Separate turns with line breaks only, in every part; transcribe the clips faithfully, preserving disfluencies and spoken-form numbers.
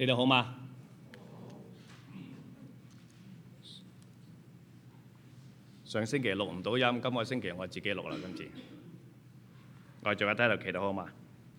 你哋好嗎？上星期錄唔到音，今個星期我自己錄啦。今次我哋仲有低頭祈禱好嗎？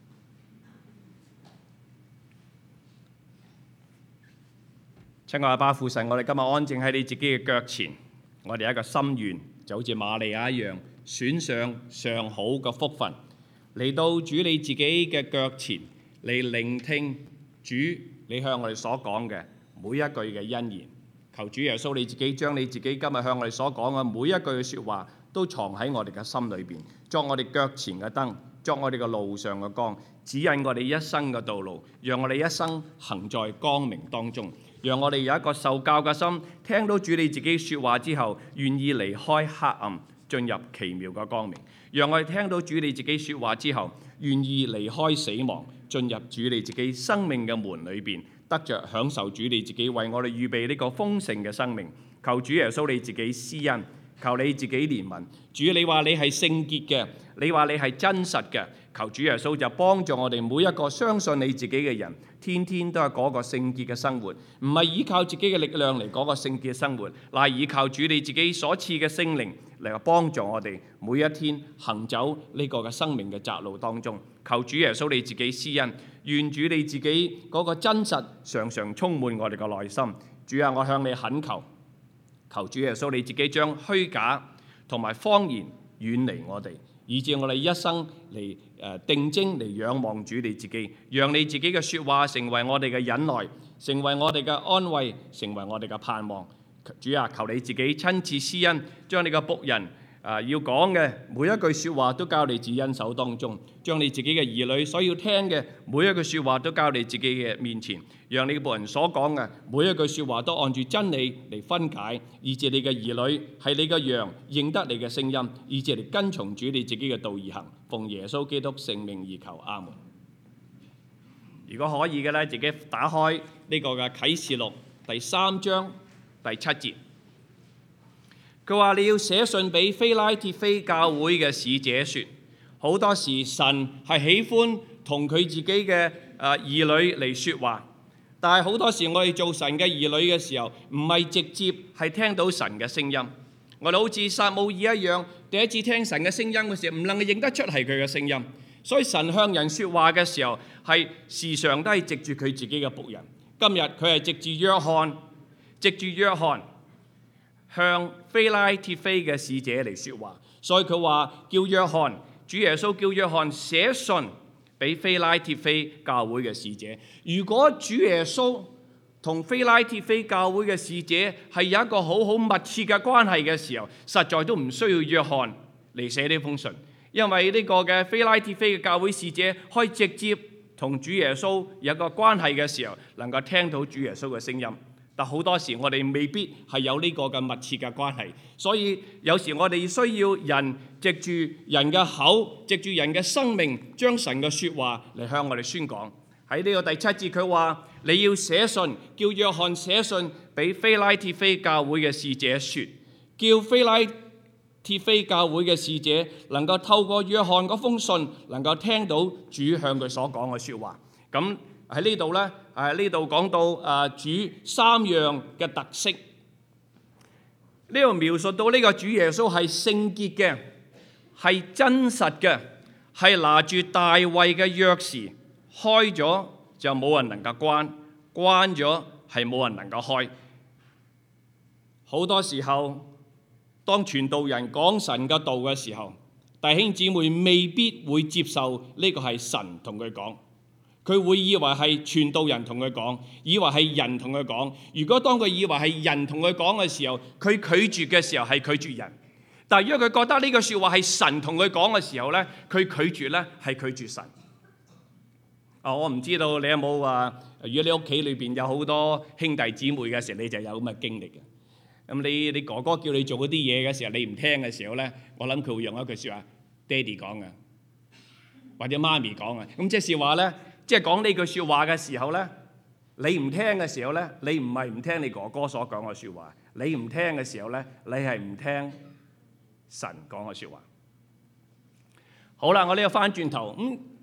親愛嘅阿爸父神，我哋今日安靜喺你自己嘅腳前，我哋有一個心願，就好似瑪利亞一樣，選上上好嘅福分，嚟到主你自己嘅腳前，嚟聆聽主你向我哋所講嘅每一句嘅恩言。求主耶穌你自己將你自己今日向我哋所講嘅每一句嘅説話，都藏喺我哋嘅心裏邊，作我哋腳前嘅燈，作我哋嘅路上嘅光，指引我哋一生嘅道路，讓我哋一生行在光明當中。讓我哋有一個受教嘅心，聽到主你自己説話之後，願意離開黑暗，進入奇妙嘅光明。讓我哋聽到主你自己説話之後，願意離開死亡，進入主你自己生命嘅門裏邊，得着享受主你自己為我哋預備呢個豐盛嘅生命。求主耶穌你自己施恩，求你自己憐憫。主你話你係聖潔嘅，你話你係真實嘅。求主耶穌就幫助我哋每一個相信你自己嘅人，天天都係嗰個聖潔嘅生活，唔係依靠自己嘅力量嚟嗰個聖潔嘅生活，乃係依靠主你自己所賜嘅聖靈嚟幫助我哋每一天行走呢個嘅生命嘅窄路當中。求主耶穌你自己施恩，願主你自己嗰個真實常常充滿我哋嘅內心。主啊，我向你懇求，求主耶穌你自己將虛假同埋謊言遠離我哋，以致我哋一生嚟誒定睛嚟仰望主你自己，讓你自己嘅説話成為我哋嘅忍耐，成為我哋嘅安慰，成為我哋嘅盼望。主啊，求你自己親自施恩，將你嘅僕人啊要講嘅每一句説話都交你自己恩手當中，將你自己嘅兒女所要聽嘅每一句説話都交你自己嘅面前，讓你嘅僕人所講嘅每一句説話都按住真理嚟分解，以致你嘅兒女係你嘅羊，認得你嘅聲音，以致嚟跟從主你自己嘅道而行。奉耶穌基督聖名而求，阿門。如果可以嘅咧，自己打開呢個嘅啟示錄第三章第七節。佢話你要寫信俾非拉鐵非教會嘅使者説，好多時神係喜歡同佢自己嘅誒兒女嚟説話，但係好多時我哋做神嘅兒女嘅時候，唔係直接係聽到神嘅聲音。我哋好似撒母耳一樣，第一次聽神嘅聲音嘅時候，唔能夠認得出係佢嘅聲音。所以神向人説話嘅時候，係時常都係藉住佢自己嘅僕人。今日佢係藉住約翰，藉住約翰向非拉鐵非嘅使者嚟説話。所以佢話叫約翰，主耶穌叫約翰寫信俾非拉鐵非教會嘅使者。如果主耶穌同非拉鐵非教會嘅使者係有一個好好密切嘅關係嘅時候，實在都唔需要約翰嚟寫呢封信，因為呢個嘅非拉鐵非嘅教會使者可以直接同主耶穌有一個關係嘅時候，能夠聽到主耶穌嘅聲音。但好多時我哋未必係有呢個嘅密切嘅關係，所以有時我哋需要人藉住人嘅口，藉住人嘅生命，將神嘅説話嚟向我哋宣講。喺呢個第七節佢話你要寫信，叫約翰寫信俾非拉鐵非教會嘅使者説，叫非拉鐵非教會嘅使者能夠透過約翰嗰封信，能夠聽到主向佢所講嘅説話。咁喺呢度呢，誒呢度講到誒主三樣嘅特色。呢度描述到呢個主耶穌係聖潔嘅，係真實嘅，係拿住大衛嘅鑰匙，開咗就冇人能夠關，關咗係冇人能夠開。好多時候，當傳道人講神嘅道嘅時候，弟兄姊妹未必會接受呢個係神同佢講。佢會以為係傳道人同佢講，以為係人同佢講。如果當佢以為係人同佢講嘅時候，佢拒絕嘅時候係拒絕人。但係如果佢覺得呢個説話係神同佢講嘅時候咧，佢拒絕咧係拒絕神。啊，我唔知道你有冇話，如果你屋企裏邊有好多兄弟姊妹嘅時候，你就有咁嘅經歷嘅。咁你你哥哥叫你做嗰啲嘢嘅時候，你唔聽嘅時候咧，我諗佢會用一句説話，爹哋講嘅，或者媽咪講嘅。咁即係話咧。即係講呢句説話嘅時候呢，你唔聽嘅時候呢，你唔係唔聽你哥哥所講嘅説話，你唔聽嘅時候呢，你係唔聽神講嘅説話。好啦，我呢個翻轉頭，咁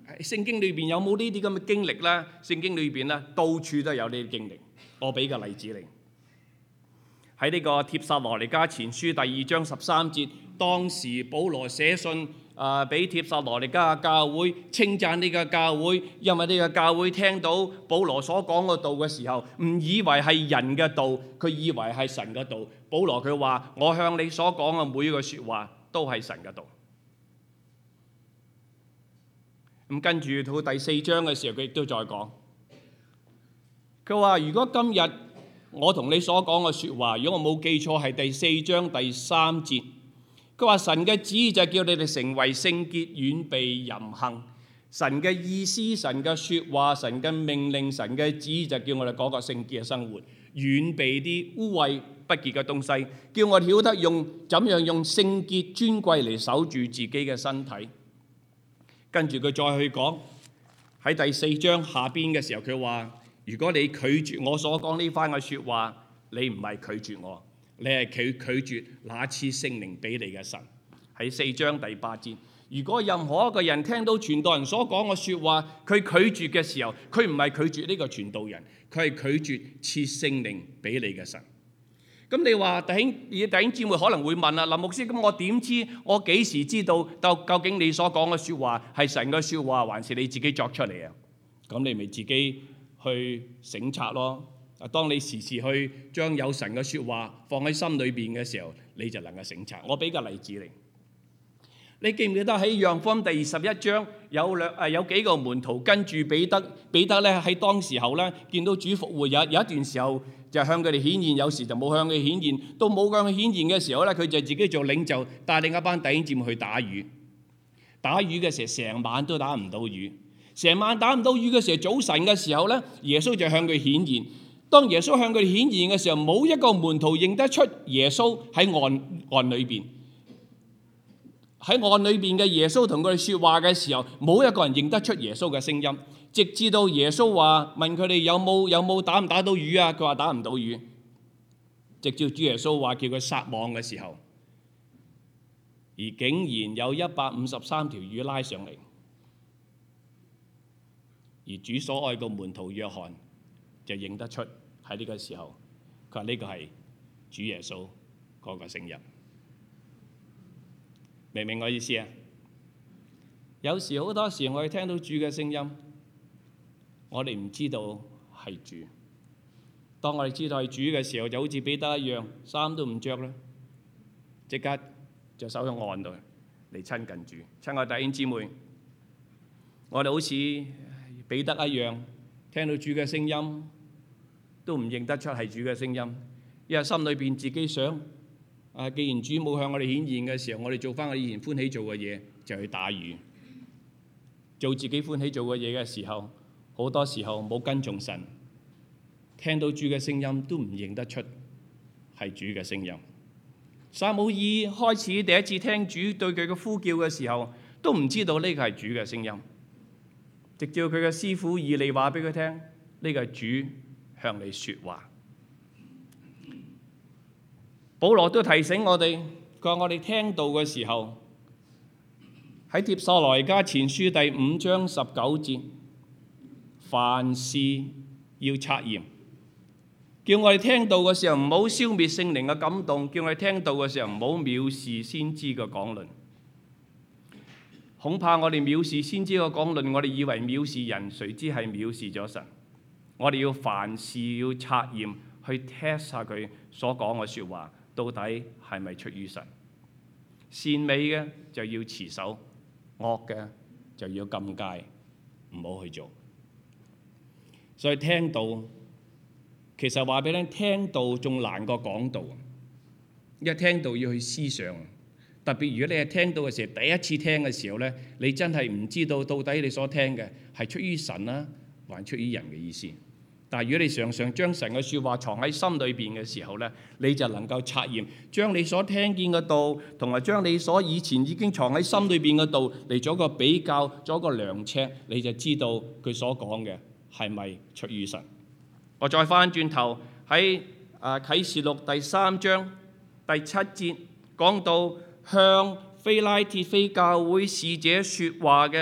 聖經裏邊有冇呢啲咁嘅經歷咧？聖經裏邊咧，到處都有呢啲經歷。我俾個例子你，喺呢個帖撒羅尼迦前書第二章十三節，當時保羅寫信啊俾帖撒羅尼迦嘅教會，稱讚呢個教會，因為呢個教會聽到保羅所講嘅道嘅時候，唔以為係人嘅道，佢以為係神嘅道。保羅佢話：我向你所講嘅每一個説話都係神嘅道。咁跟住到第四章嘅時候，佢亦都再講，佢話：如果今日我同你所講嘅説話，如果我冇記錯係第四章第三節，佢話神嘅旨意就係叫你哋成為聖潔，遠避淫行。神嘅意思、神嘅説話、神嘅命令、神嘅旨意就叫我哋過個聖潔嘅生活，遠避啲污穢不潔嘅東西，叫我哋曉得用怎樣用聖潔尊貴嚟守住自己嘅身體。跟住佢再去講喺第四章下邊嘅時候，佢話：如果你拒絕我所講呢番嘅説話，你唔係拒絕我，你係拒拒絕那賜聖靈俾你嘅神。喺四章第八節，如果任何一個人聽到傳道人所講嘅説話，佢拒絕嘅時候，佢唔係拒絕呢個傳道人，佢係拒絕賜聖靈俾你嘅神。咁你話弟兄弟兄姊妹可能會問啦，林牧師，咁我點知？我幾時知道到究竟你所講嘅説話係神嘅説話，還是你自己作出嚟啊？咁你咪自己去省察咯。啊，當你時時去將有神嘅説話放喺心裏邊嘅時候，你就能夠省察。我俾個例子你，你記唔記得喺《約翰福音》第二十一章有兩誒有幾個門徒跟住彼得？彼得咧喺當時候咧見到主復活，有有一段時候就向佢哋顯現，有時就冇向佢顯現。到冇向佢顯現嘅時候咧，佢就自己做領袖，帶領一班弟兄姊妹去打魚。打魚嘅時候，成晚都打唔到魚。成晚打唔到魚嘅時候，早晨嘅時候咧，耶穌就向佢顯現。當耶穌向佢哋顯現嘅時候，冇一個門徒認得出耶穌喺岸岸裏邊。喺岸裏邊嘅耶穌同佢哋説話嘅時候，冇一個人認得出耶穌嘅聲音。直至到耶穌話問佢哋有冇有冇打唔打到魚啊？佢話打唔到魚。直至主耶穌話叫佢撒網嘅時候，而竟然有一百五十三條魚拉上嚟。而主所愛嘅門徒約翰就認得出喺呢個時候，佢話呢個係主耶穌嗰個聲音。明唔明我意思啊？有時好多時我哋聽到主嘅聲音，我哋唔知道係主。當我哋知道係主嘅時候，就好似彼得一樣，衫都唔着啦，即刻就走向岸度嚟親近主。親愛弟兄姊妹，我哋好似彼得一樣，聽到主嘅聲音都唔認得出係主嘅聲音，因為心裏邊自己想啊，既然主冇向我哋顯現嘅時候，我哋做翻我以前歡喜做嘅嘢，就去打魚，做自己歡喜做嘅嘢嘅時候，好多時候冇跟從神，聽到主嘅聲音都唔認得出係主嘅聲音。撒母耳開始第一次聽主對佢嘅呼叫嘅時候，都唔知道呢個係主嘅聲音，直至佢嘅師傅以利話俾佢聽，呢個係主向你說話。保羅都提醒我哋，佢話我哋聽道嘅時候，喺帖撒羅尼迦前書第五章十九節，凡事要察驗，叫我哋聽道嘅時候唔好消滅聖靈嘅感動，叫我哋聽道嘅時候唔好藐視先知嘅講論。恐怕我哋藐視先知嘅講論，我哋以為藐視人，誰知係藐視咗神。我哋要凡事要察驗，去 test 下佢所講嘅説話，到底係咪出於神？善美嘅就要持守，惡嘅就要禁戒，唔好去做。所以聽道，其實話俾你聽，聽道仲難過講道。因為聽道要去思想，特別如果你係聽到嘅時候，第一次聽嘅時候咧，你真係唔知道到底你所聽嘅係出於神啦，還出於人嘅意思。但係如果你常常將神嘅説話藏喺心裏邊嘅時候咧，你就能夠察驗，將你所聽見嘅道同埋將你所以前已經藏喺心裏邊嘅道嚟做一個比較，做一個量尺，你就知道佢所講嘅係咪出於神。我再翻轉頭喺啊啟示錄第三章第七節講到向非拉鐵非教會使者説話嘅，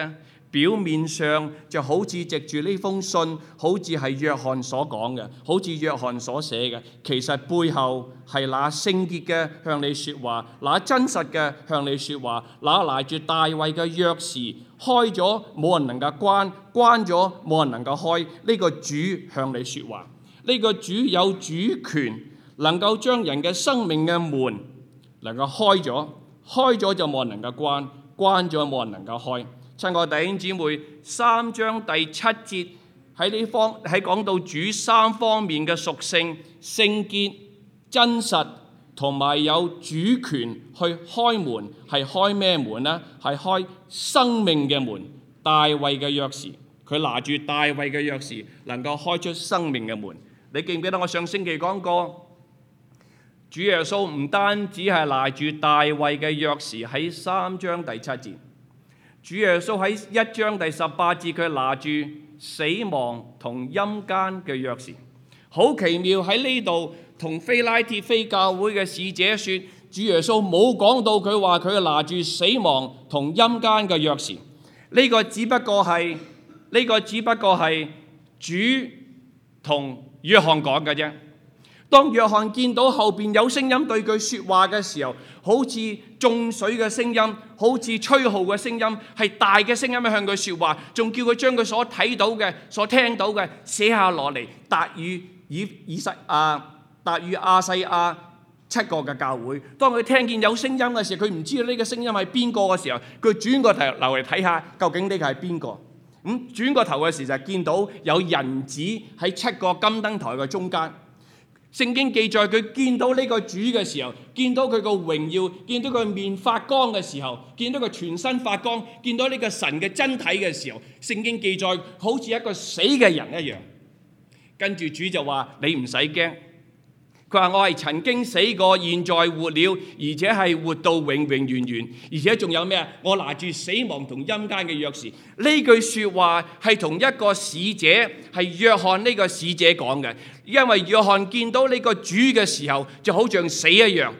表面上就好似藉住呢封信，好似係約翰所講嘅，好似約翰所寫嘅，其實背後係那聖潔嘅向你說話，那真實嘅向你說話，那拿住大衛嘅鑰匙，開咗冇人能夠關，關咗冇人能夠開。呢個主向你說話，呢個主有主權，能夠將人嘅生命嘅門能夠開咗，開咗就冇人能夠關，關咗冇人能夠開。親愛弟兄姊妹，三章第七節喺呢方喺講到主三方面嘅屬性：聖潔、真實同埋有主權去開門。係開咩門呢？係開生命嘅門。大衛嘅鑰匙，佢拿住大衛嘅鑰匙，能夠開出生命嘅門。你記唔記得我上星期講過？主耶穌唔單止係拿住大衛嘅鑰匙，喺三章第七節。主耶穌喺一章第十八節，佢拿住死亡同陰間嘅鑰匙。好奇妙，喺呢度同非拉鐵非教會嘅使者說，主耶穌冇講到佢話佢拿住死亡同陰間嘅鑰匙。呢個只不過係呢個只不過係主同約翰講嘅啫。當約翰見到後邊有聲音對佢說話嘅時候，好似眾水嘅聲音，好似吹號嘅聲音，係大嘅聲音向佢說話，仲叫佢將佢所睇到嘅、所聽到嘅寫下落嚟，達與以以實啊達與亞細亞七個嘅教會。當佢聽見有聲音嘅時候，佢唔知道呢個聲音係邊個嘅時候，佢轉個頭流嚟睇下，究竟呢個係邊個？咁轉個頭嘅時候就見到有人子喺七個金燈台嘅中間。聖經記載佢見到呢個主嘅時候，見到佢個榮耀，見到佢面發光嘅時候，見到佢全身發光，見到呢個神嘅真體嘅時候，聖經記載好似一個死嘅人一樣。跟住主就話：你唔使驚。佢話：我係曾經死過，現在活了，而且係活到永永遠遠，而且仲有咩啊？我拿住死亡同陰間嘅鑰匙。呢句說話係同一個使者，係約翰呢個使者講嘅。因為約翰見到呢個主嘅時候，就好像死一樣。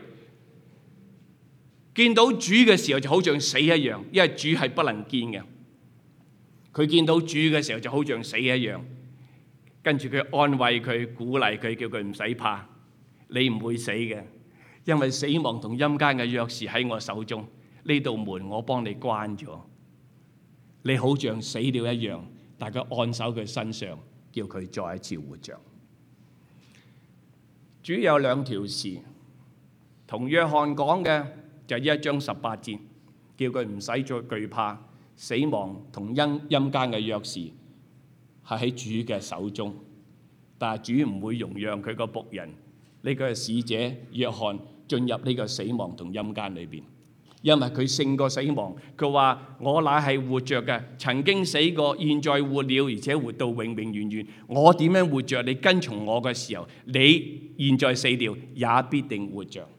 見到主嘅時候就好像死一樣，因為主係不能見嘅。佢見到主嘅時候就好像死一樣。跟住佢安慰佢、鼓勵佢，叫佢唔使怕。你唔會死嘅，因為死亡同陰間嘅鑰匙喺我手中，呢道門我幫你關咗。你好像死了一樣，大家按手佢身上，叫佢再一次活着。主有兩條匙，同約翰講嘅就一章十八節，叫佢唔使再懼怕。死亡同陰陰間嘅鑰匙係喺主嘅手中，但係主唔會容讓佢個僕人。呢個使者約翰進入呢個死亡同陰間裏邊，因為佢勝過死亡。佢話：我乃係活着嘅，曾經死過，現在活了，而且活到永永遠遠。我點樣活着？你跟從我嘅時候，你現在死掉，也必定活着。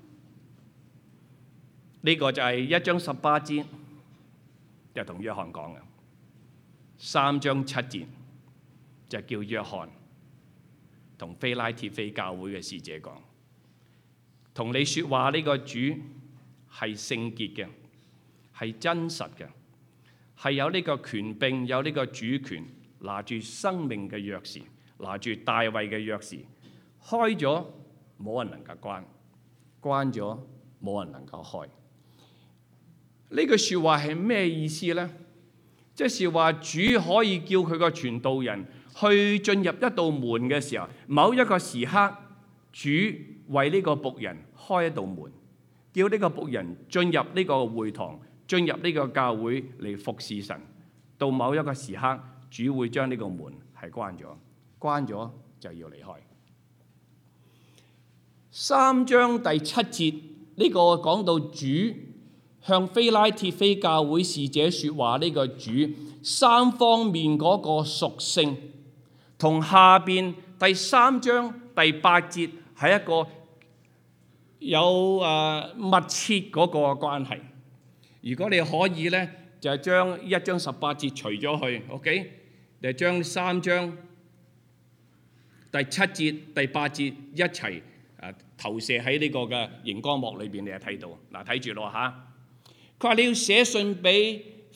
呢、這個就係一章十八節，就同約翰講嘅。三章七節就叫約翰同非拉鐵非教會嘅使者講，同你說話呢個主係聖潔嘅，係真實嘅，係有呢個權柄，有呢個主權，拿住生命嘅鑰匙，拿住大衛嘅鑰匙，開咗冇人能夠關，關咗冇人能夠開。呢句說話係咩意思呢？即係話主可以叫佢個傳道人去進入一道門嘅時候，某一個時刻，主為呢個僕人開一道門，叫呢個僕人進入呢個會堂，進入呢個教會嚟服侍神。到某一個時刻，主會將呢個門係關咗，關咗就要離開。三章第七節呢個講到主向非拉鐵非教會使者說話，呢個主三方面嗰個屬性，同下邊第三章第八節係一個有誒密切嗰個關係。如果你可以呢，就係將一章十八節除咗去 ，OK， 就將三章第七節、第八節一齊誒投射喺呢個嘅熒光幕裏邊，你就睇到嗱，睇住咯嚇。佢話你要寫信俾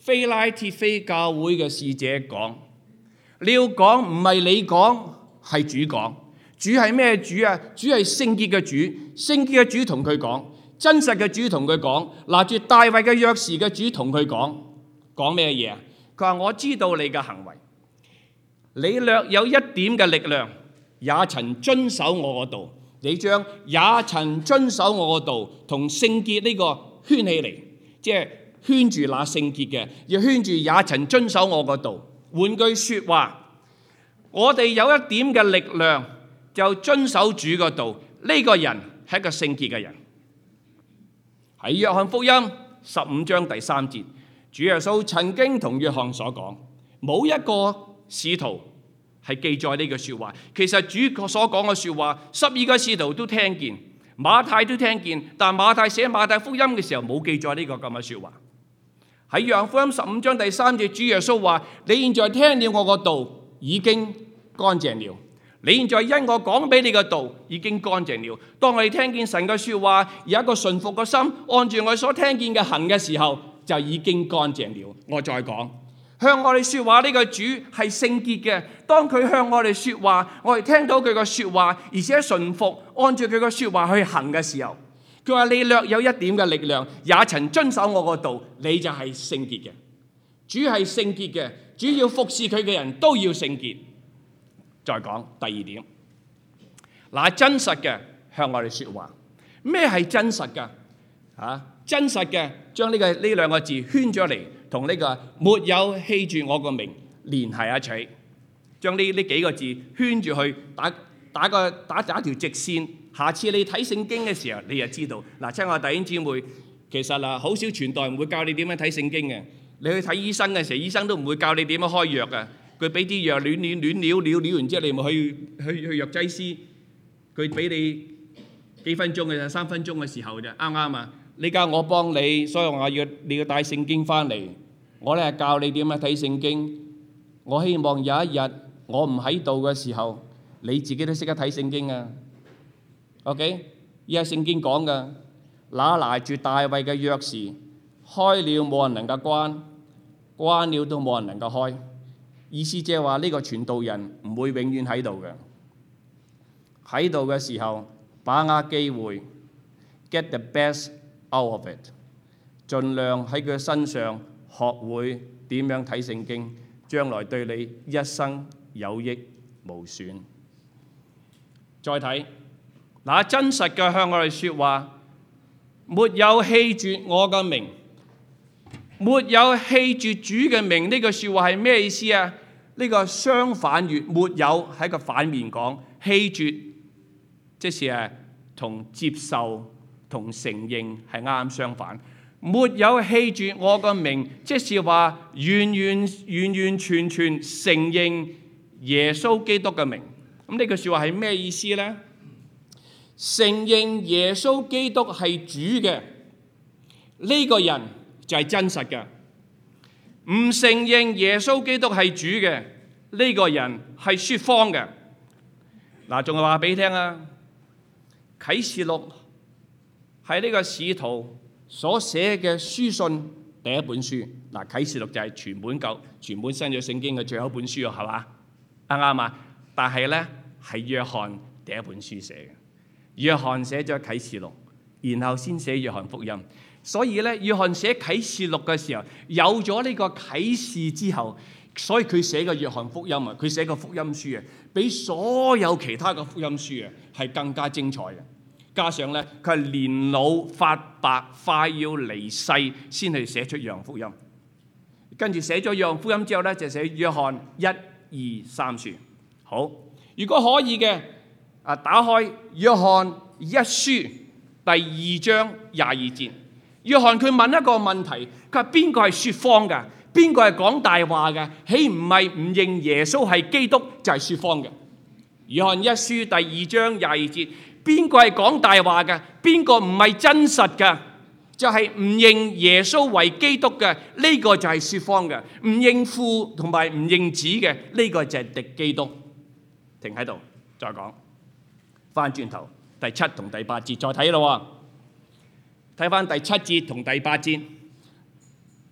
非拉鐵非教會嘅使者講，你要講唔係你講，係主講。主係咩主啊？主係聖潔嘅主，聖潔嘅主同佢講，真實嘅主同佢講，拿住大衛嘅鑰匙嘅主同佢講，講咩嘢啊？佢話我知道你嘅行為，你略有一點嘅力量，也曾遵守我嘅道，你將也曾遵守我嘅道同聖潔呢個圈起嚟，即係圈住那聖潔嘅，要圈住也曾遵守我嘅道。換句說話，我哋有一點嘅力量就遵守主嘅道，呢個人係一個聖潔嘅人。喺約翰福音十五章第三節，主耶穌曾經同約翰所講，冇一個使徒係記載呢句說話。其實主所講嘅說話，十二個使徒都聽見，馬太都聽見，但馬太寫馬太福音嘅時候冇記載呢個咁嘅說話。喺約翰福音十五章第三節，主耶穌話：你現在聽了我個道，已經乾淨了。你現在因我講俾你嘅道已經乾淨了。當我哋聽見神嘅說話，有一個順服嘅心，按住我所聽見嘅行嘅時候，就已經乾淨了。我再講，向我哋說話呢個主係聖潔嘅。當佢向我哋說話，我哋聽到佢嘅說話，而且順服，按住佢嘅說話去行嘅時候，佢話你略有一點嘅力量，也曾遵守我個道，你就係聖潔嘅。主係聖潔嘅，主要服侍佢嘅人都要聖潔。再講第二點，嗱，真實嘅向我哋說話，咩係真實嘅？啊，真實嘅將呢個呢兩個字圈咗嚟，同呢個沒有棄住我個名連繫一齊，將呢呢幾個字圈住去，打打個打打條直線。下次你睇聖經嘅時候，你就知道。嗱，親愛弟兄姊妹，其實啊，好少傳道唔會教你點樣睇聖經嘅。你去睇醫生嘅時候，醫生都唔會教你點樣開藥嘅。佢俾啲藥亂亂亂料料料完之後，你咪去去去藥劑師，佢俾你幾分鐘嘅啫，三分鐘嘅時候啫，啱唔啱啊？你教我幫你，所以我要你要帶聖經翻嚟，我咧教你點樣睇聖經。我希望有一日我唔喺度嘅時候，你自己都識得睇聖經啊。OK， 依家聖經講噶，那拿住大衛嘅鑰匙，開了冇人能夠關，關了都冇人能夠開。意思即係話呢個傳道人唔會永遠喺度嘅，喺度嘅時候把握機會 ，get the best out of it， 盡量喺佢身上學會點樣睇聖經，將來對你一生有益無損。再睇嗱，真實嘅向我哋説話，沒有棄絕我嘅名，沒有棄絕主嘅名，呢句説話係咩意思啊？呢個相反語沒有喺個反面講，棄絕即是係同接受同承認係啱啱相反。沒有棄絕我個名，即是話完完完完全全承認耶穌基督嘅名。咁呢句説話係咩意思呢？承認耶穌基督係主嘅呢個人就係真實嘅。唔承認耶穌基督係主嘅呢個人係説謊嘅。嗱，仲係話俾你聽啊，啟示錄係呢個使徒所寫嘅書信第一本書。嗱，啟示錄就係全本舊全本新約聖經嘅最後一本書啊，係嘛？啱啱啊？但係咧係約翰第一本書寫嘅。約翰寫咗啟示錄，然後先寫約翰福音。所以咧，約翰寫啟示錄嘅時候，有咗呢個啟示之後，所以佢寫嘅約翰福音啊，佢寫個福音書啊，比所有其他嘅福音書啊係更加精彩嘅。加上咧，佢係年老發白，快要離世先去寫出約翰福音。跟住寫咗約翰福音之後咧，就寫約翰一、二、三書。好，如果可以嘅，啊，打開約翰一書第二章廿二節。約翰佢問一個問題，佢話邊個係説謊嘅？邊個係講大話嘅？豈唔係唔認耶穌係基督就係説謊嘅？約翰一書第二章廿二節，邊個係講大話嘅？邊個唔係真實嘅？就係唔認耶穌為基督嘅，呢個就係説謊嘅。唔認父同埋唔認子嘅，呢個就係敵基督。停喺度，再講翻轉頭第七同第八節再睇咯。睇翻第七節同第八節，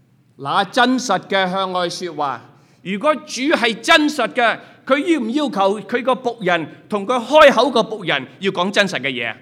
那真實嘅向我說話。如果主係真實嘅，佢要唔要求佢個僕人同佢開口個僕人要講真實嘅嘢？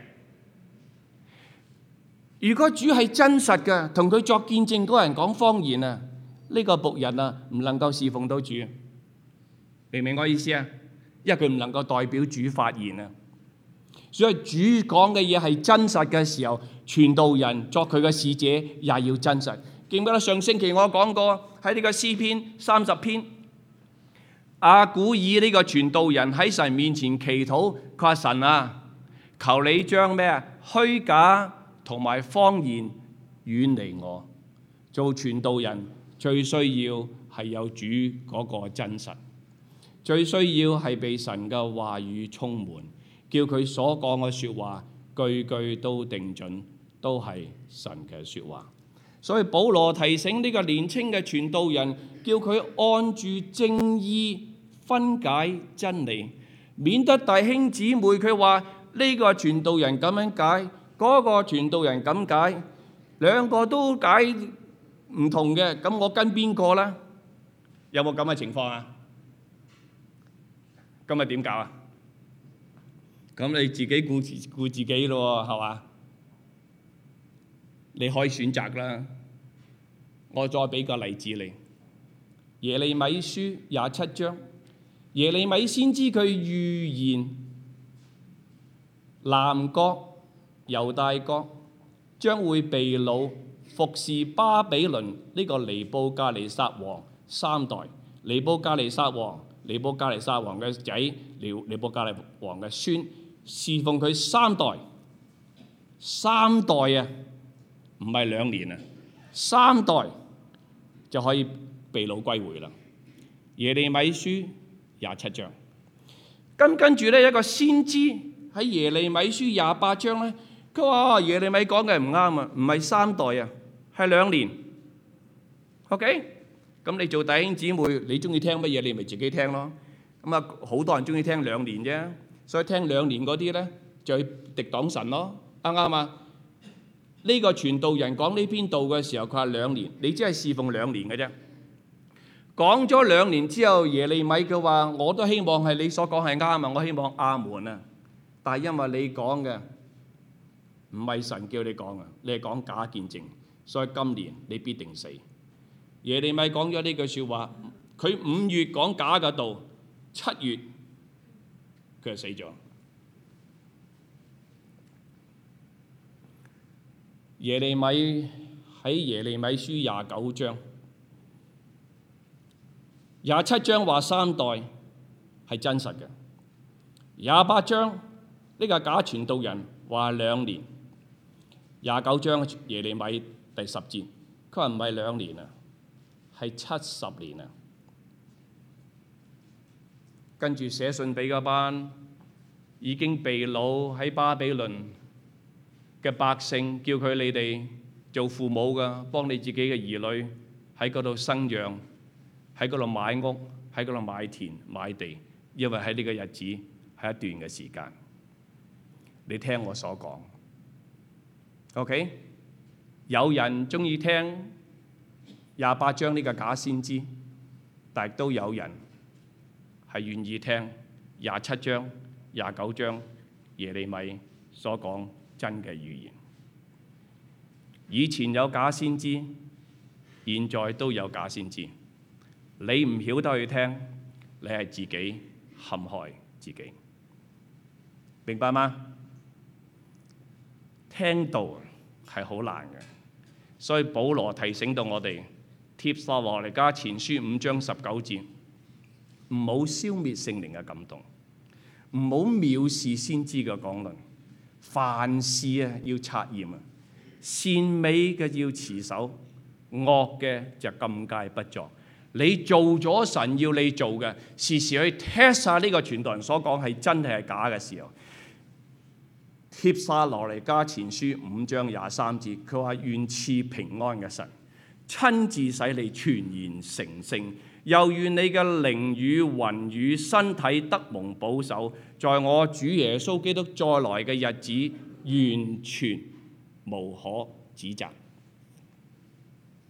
如果主係真實嘅，同佢作見證嗰人講謊言啊，呢個僕人啊唔能夠侍奉到主。明唔明我意思啊？因為佢唔能夠代表主發言啊。所以主講嘅嘢係真實嘅時候，傳道人作佢嘅使者也要真實。記唔記得上星期我講過喺呢個詩篇三十篇，亞古珥呢個傳道人喺神面前祈禱，佢話神啊，求你將咩啊虛假同埋謊言遠離我。做傳道人最需要係有主嗰個真實，最需要係被神嘅話語充滿，叫佢所講嘅說話句句都定準，都係神嘅說話。所以保羅提醒呢個年輕嘅傳道人，叫佢按住正義分解真理，免得弟兄姊妹佢話呢個傳道人咁樣解，嗰個傳道人咁解，兩個都解唔同嘅，咁我跟邊個呢？有冇咁嘅情況啊？今日點搞啊？咁你自己顧自顧自己咯，係嘛？你可以選擇啦。我再俾個例子你，耶利米書廿七章，耶利米先知佢預言南國猶大國將會被擄服侍巴比倫呢個尼布甲尼撒王三代，尼布甲尼撒王、尼布甲尼撒王嘅仔、尼尼布甲尼王嘅孫，侍奉佢三代，三代啊，唔係兩年啊，三代就可以被擄歸回啦。耶利米書廿七章，跟跟住咧一個先知喺耶利米書廿八章咧，佢話耶利米講嘅唔啱啊，唔係三代啊，係兩年。OK， 咁你做弟兄姊妹，你中意聽乜嘢，你咪自己聽咯。咁啊，好多人中意聽兩年啫，所以聽兩年嗰啲咧就去敵擋神咯，啱唔啱啊？呢個傳道人講呢篇道嘅時候，佢話兩年，你只係侍奉兩年嘅啫。講咗兩年之後，耶利米佢話：我都希望係你所講係啱啊，我希望阿門啊。但係因為你講嘅唔係神叫你講啊，你係講假見證，所以今年你必定死。耶利米講咗呢句説話，佢五月講假嘅道，七月佢就死咗。耶利米喺耶利米書廿九章、廿七章話三代係真實嘅，廿八章呢個假傳道人話兩年，廿九章耶利米第十節，佢話唔係兩年啊，係七十年啊。跟住寫信俾嗰班已經被擄喺巴比倫嘅百姓，叫佢你哋做父母嘅，幫你自己嘅兒女喺嗰度生養，喺嗰度買屋，喺嗰度買田買地，因為喺呢個日子係一段嘅時間。你聽我所講 ，OK？ 有人中意聽廿八章呢個假先知，但係都有人係願意聽廿七章、廿九章耶利米所講真嘅預言。以前有假先知，現在都有假先知。你唔曉得去聽，你係自己陷害自己，明白嗎？聽道係好難嘅，所以保羅提醒到我哋，帖撒羅尼迦前書五章十九節，唔好消滅聖靈嘅感動，唔好藐視先知嘅講論。凡事啊要察驗啊，善美嘅要持守，惡嘅就禁戒不作。你做咗神要你做嘅，時時去 test 下呢個傳道人所講係真係係假嘅時候。帖撒羅尼迦前書五章廿三節，佢話願賜平安嘅神，親自使你全然成聖，又願你嘅靈與魂與身體得蒙保守，在我主耶穌基督再來嘅日子完全無可指責。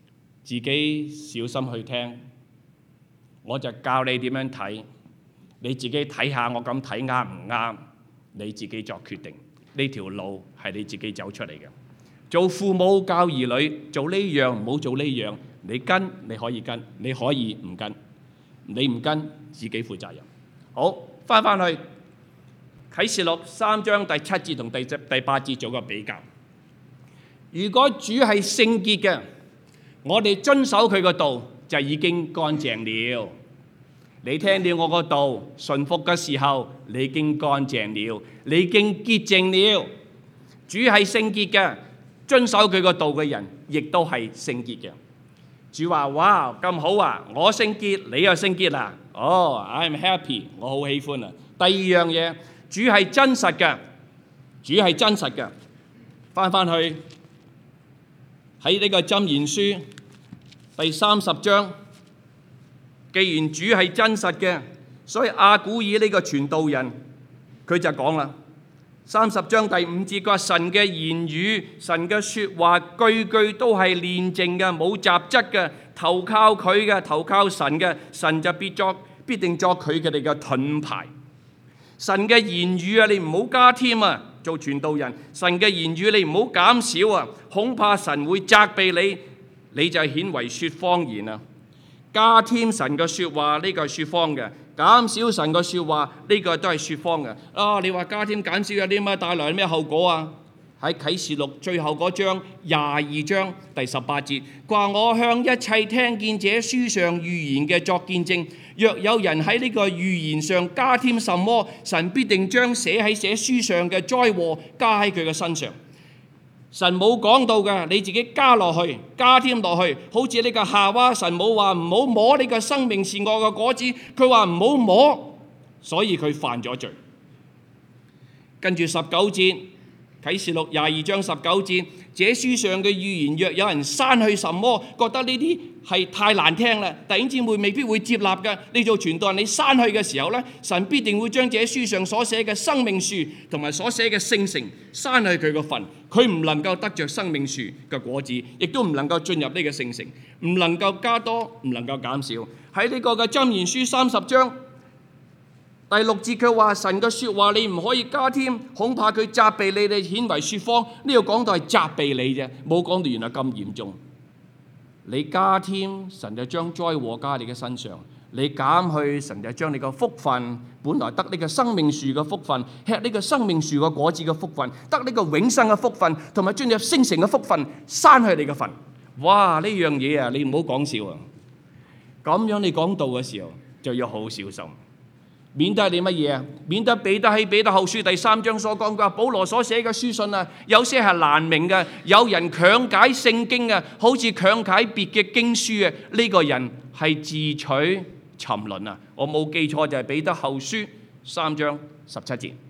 自己小心去聽。我就教你點樣睇，你自己睇下我咁睇啱唔啱，你自己作決定。呢條路係你自己走出嚟嘅。做父母教兒女做呢樣唔好做呢樣，你跟你可以跟，你可以唔跟，你唔跟自己負責任。好，翻返去啟示錄三章第七節同第第八節做個比較。如果主係聖潔嘅，我哋遵守佢個道就已經乾淨了。你聽了我個道，順服嘅時候，你已經乾淨了，你已經潔淨了。主係聖潔嘅，遵守佢個道嘅人，亦都係聖潔嘅。主話：哇，咁好啊！我聖潔，你又聖潔啦。哦 ，I'm happy，我好喜歡啊。第二樣嘢，主係真實嘅，主係真實嘅。翻返去喺呢個箴言書第三十章。既然主係真實嘅，所以亞古珥呢個傳道人佢就講啦，三十章第五節，佢話神嘅言語、神嘅説話句句都係煉淨嘅，冇雜質嘅，投靠佢嘅，投靠神嘅，神就必作必定作佢哋嘅盾牌。神嘅言語啊，你唔好加添啊！做傳道人，神嘅言語你唔好減少啊，恐怕神會責備你，你就顯為説謊言啊！加添神嘅説話呢個係説謊嘅，減少神嘅説話呢個都係説謊嘅。啊，你話加添減少有啲乜帶來咩後果啊？喺啟示錄最後嗰章廿二章第十八節，佢話我向一切聽見這書上預言嘅作見證，若有人喺呢個預言上加添什麼，神必定將寫喺寫書上嘅災禍加喺佢嘅身上。神冇講到嘅，你自己加落去，加添落去，好似呢個夏娃，神冇話唔好摸呢個生命善惡嘅果子，佢話唔好摸，所以佢犯咗罪。跟住十九節，啟示錄廿二章十九節，這書上嘅預言若有人刪去什麼，覺得呢啲係太難聽啦，弟兄姊妹未必會接納嘅。你做傳道人，你刪去嘅時候呢，神必定會將這書上所寫嘅生命樹同埋所寫嘅聖城刪去佢個份，佢唔能夠得着生命樹嘅果子，亦都唔能夠進入呢個聖城，唔能夠加多，唔能夠減少。喺呢個嘅箴言書三十章第六節，佢話神嘅説話你唔可以加添，恐怕佢責備你哋顯為説謊。呢度講到係責備你啫，冇講到原來咁嚴重。你加添，神就將災禍加你嘅身上；你減去，神就將你個福分，本來得呢個生命樹嘅福分，吃呢個生命樹嘅果子嘅福分，得呢個永生嘅福分，同埋進入聖城嘅福分，刪去你嘅份。哇！呢樣嘢啊，你唔好講笑啊！咁樣你講道嘅時候就要好小心。免得你乜嘢啊？免得彼得喺彼得後書第三章所講嘅，保羅所寫嘅書信啊，有些係難明嘅，有人強解聖經啊，好似強解別嘅經書啊，呢個人係自取沉淪啊！我冇記錯就係彼得後書三章十七節。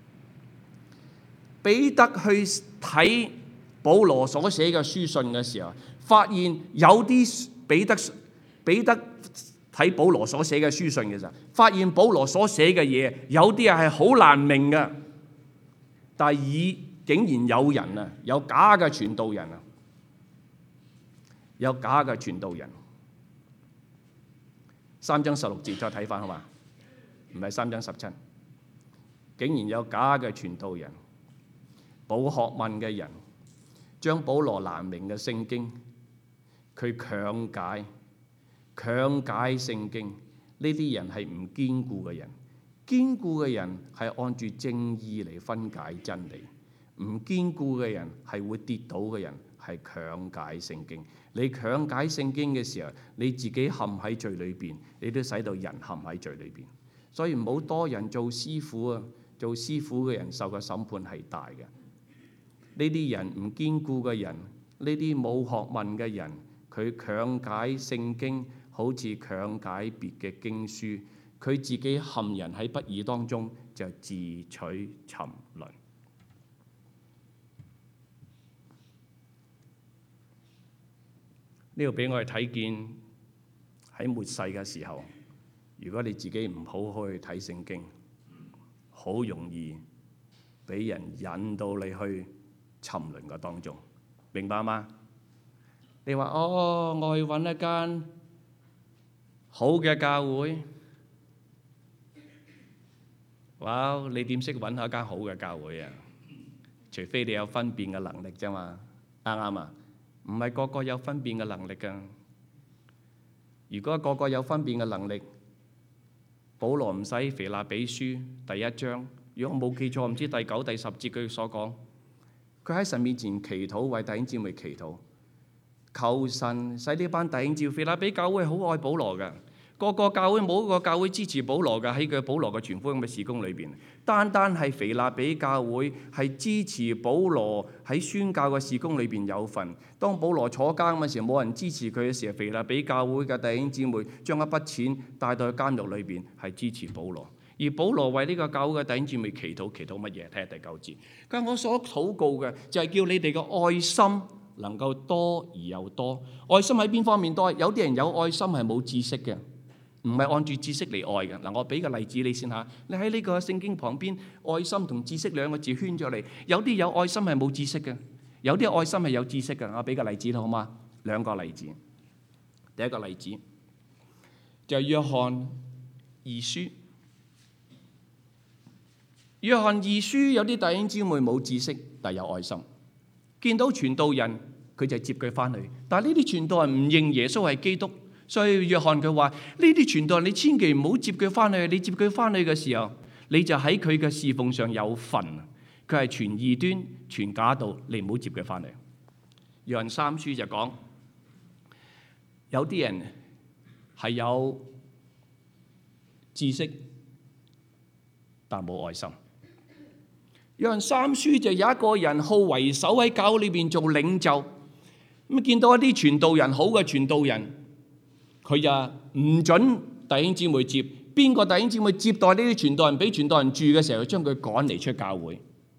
彼得去睇保羅所寫嘅書信嘅時候，發現有啲彼得彼得。睇保羅所寫嘅書信嘅時候，發現保羅所寫嘅嘢有啲係好難明嘅，但係以竟然有人啊，有假嘅傳道人啊，有假嘅傳道人。三章十六節再睇翻好嘛？唔係三章十七，竟然有假嘅傳道人，補學問嘅人，將保羅難明嘅聖經，佢強解。強解聖經，呢啲人係唔堅固嘅人，堅固嘅人係按住正義嚟分解真理，唔堅固嘅人係會跌倒嘅人，係強解聖經。你強解聖經嘅時候，你自己陷喺罪裏邊，你都使到人陷喺罪裏邊。所以唔好多人做師傅啊，做師傅嘅人受嘅審判係大嘅。呢啲人唔堅固嘅人，呢啲冇學問嘅人，佢強解聖經。好似強解別嘅經書，佢自己陷人喺不義當中，就自取沉淪。呢度俾我哋睇見喺末世嘅時候，如果你自己唔好好去睇聖經，好容易俾人引到你去沉淪嘅當中，明白嗎？ 你話哦，我去揾一間好嘅教會。哇！你點識揾下間好嘅教會啊？除非你有分辨嘅能力啫嘛，啱唔啱啊？唔係個個有分辨嘅能力㗎。如果個個有分辨嘅能力，保羅唔使腓立比書第一章，如果我冇記錯，唔知第九、第十節佢所講，佢喺神面前祈禱，為弟兄姊妹祈禱，求神使呢班弟兄姊妹。腓立比教會好愛保羅㗎。個個教會冇一個教會支持保羅嘅，喺佢保羅嘅傳福音嘅事工裏邊，單單係腓立比教會係支持保羅喺宣教嘅事工裏邊有份。當保羅坐監嘅時候，冇人支持佢嘅時候，腓立比教會嘅弟兄姊妹將一筆錢帶到去監獄裏邊，係支持保羅。而保羅為呢個教會嘅弟兄姊妹祈禱，祈禱乜嘢？睇下第九節。佢話我所禱告嘅就係叫你哋嘅愛心能夠多而又多。愛心喺邊方面多？有啲人有愛心係冇知識嘅。唔係按住知識嚟愛嘅。嗱，我俾個例子你先嚇。你喺呢個聖經旁邊，愛心同知識兩個字圈咗嚟。有啲有愛心係冇知識嘅，有啲愛心係有知識嘅。我俾個例子好嗎？兩個例子。第一個例子就係約翰二書。約翰二書有啲弟兄姊妹冇知識，但有愛心。見到傳道人，佢就接佢翻去。但係呢啲傳道人唔認耶穌係基督。所以約翰佢話：呢啲傳道人，你千祈唔好接佢翻去。你接佢翻去嘅時候，你就喺佢嘅侍奉上有份。佢係傳異端、傳假道，你唔好接佢翻嚟。約翰三書就講，有啲人係有知識，但冇愛心。約翰三書就有一個人好為首喺教會裏邊做領袖，咁見到一啲傳道人，好嘅傳道人。佢就唔準弟兄姊妹接，邊個弟兄姊妹接待呢啲傳道人，俾傳道人住嘅時候，將佢趕嚟出教會。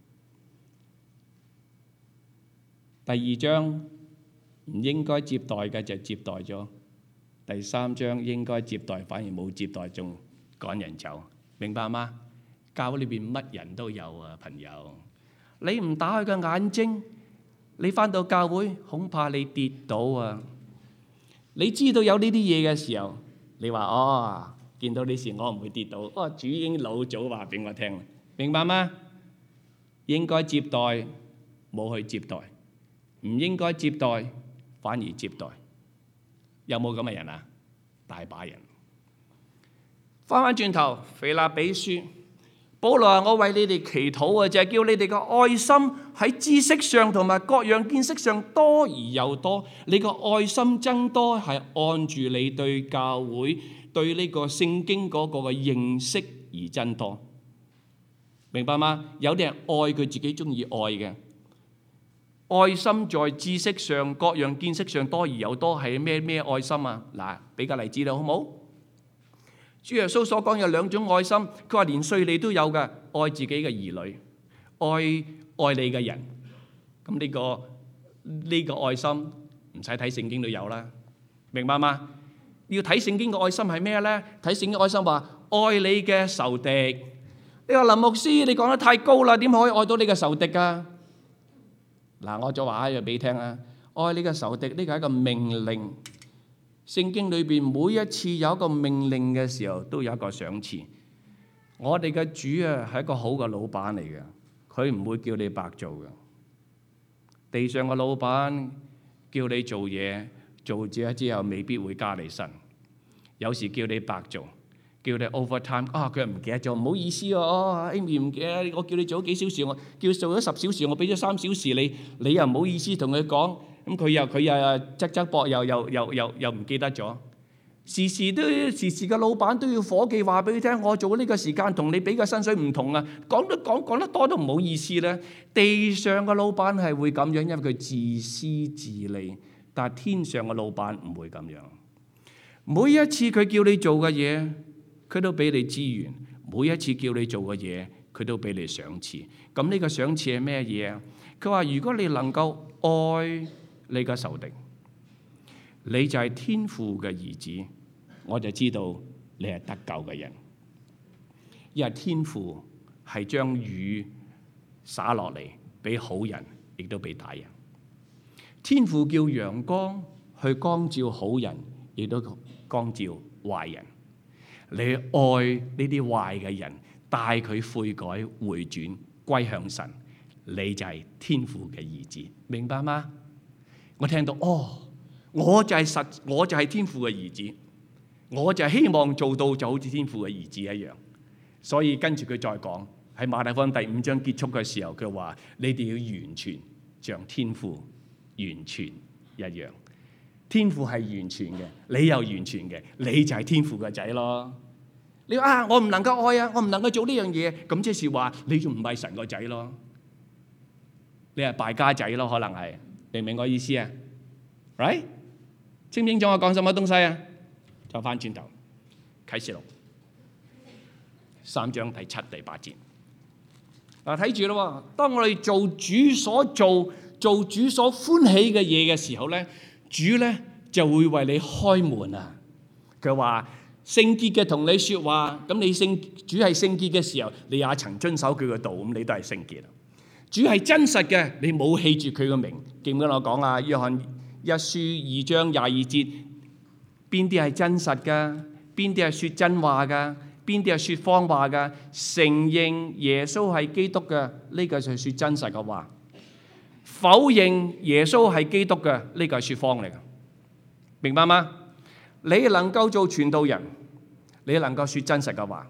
第二章唔應該接待嘅就接待咗，第三章應該接待反而冇接待，仲趕人走，明白嗎？教會裏邊乜人都有啊，朋友，你唔打開個眼睛，你返到教會恐怕你跌倒啊！你知道有呢啲嘢嘅時候，你話哦，見到呢事我唔會跌倒。哦，主已經老早話俾我聽，明白嗎？應該接待，冇去接待；唔應該接待，反而接待。有冇咁嘅人啊？大把人。翻返轉頭，腓立比書，保羅話：我為你哋祈禱啊，就係叫你哋嘅愛心喺知識上同埋各樣見識上多而又多。你個愛心增多係按住你對教會、對呢個聖經嗰個嘅認識而增多，明白嗎？有啲人愛佢自己中意愛嘅，愛心在知識上、各樣見識上多而又多係咩咩愛心啊？嗱，俾個例子你好冇？主耶穌所講有兩種愛心，佢話連稅吏都有嘅，愛自己嘅兒女，愛愛你嘅人。咁呢個呢個愛心唔使睇聖經都有啦，明白嗎？要睇聖經嘅愛心係咩咧？睇聖經嘅愛心話愛你嘅仇敵。你話林牧師，你講得太高啦，點可以愛到你嘅仇敵啊？嗱，我再話一樣俾你聽啊，愛你嘅仇敵呢個係一個命令。聖經裏邊每一次有一個命令嘅時候，都有一個賞賜。我哋嘅主啊，係一個好嘅老闆嚟嘅，佢唔會叫你白做嘅。地上嘅老闆叫你做嘢，做咗之後未必會加你薪。有時叫你白做，叫你 overtime， 啊佢又唔記得做，唔好意思啊，哦 Amy 唔記得，我叫你做咗幾小時，我叫做咗十小時，我俾咗三小時你，你又唔好意思同佢講。咁佢又佢又側側膊，又又又又又唔記得咗。時時都時時嘅老闆都要夥計話俾佢聽，我做呢個時間同你俾嘅薪水唔同啊！講得講講得多都唔好意思咧。地上嘅老闆係會咁樣，因為佢自私自利，但係天上嘅老闆唔會咁樣。每一次佢叫你做嘅嘢，佢都俾你資源；每一次叫你做嘅嘢，佢都俾你賞賜。咁呢個賞賜係咩嘢啊？佢話如果你能夠愛你嘅仇敵，你就係天父嘅兒子，我就知道你係得救嘅人。因為天父係將雨灑落嚟俾好人，亦都俾歹人。天父叫陽光去光照好人，亦都光照壞人。你愛呢啲壞嘅人，帶佢悔改回轉歸向神，你就係天父嘅兒子，明白嗎？我聽到哦，我就係實，我就係天父嘅兒子，我就係希望做到就好似天父嘅兒子一樣。所以跟住佢再講喺馬太福音第五章結束嘅時候，佢話：你哋要完全像天父完全一樣。天父係完全嘅，你又完全嘅，你就係天父嘅仔咯。你話啊，我唔能夠愛啊，我唔能夠做呢樣嘢，咁即係話你仲唔係神個仔咯？你係敗家仔咯，可能係，明唔明我意思啊 ？Right？ 清唔清楚我講什麼東西啊？就翻轉頭，啟示錄三章第七、第八節。嗱，睇住咯，當我哋做主所做、做主所歡喜嘅嘢嘅時候咧，主咧就會為你開門啊！佢話聖潔嘅同你説話，咁你聖主係聖潔嘅時候，你也曾遵守佢嘅道，咁你都係聖潔。主係真實嘅，你冇棄絕佢嘅名。記唔記得我講啊？約翰一書二章廿二節，邊啲係真實㗎？邊啲係説真話㗎？邊啲係説謊話㗎？承認耶穌係基督嘅，呢個就係説真實嘅話；否認耶穌係基督嘅，呢個係説謊嚟嘅。明白嗎？你能夠做傳道人，你能夠説真實嘅話。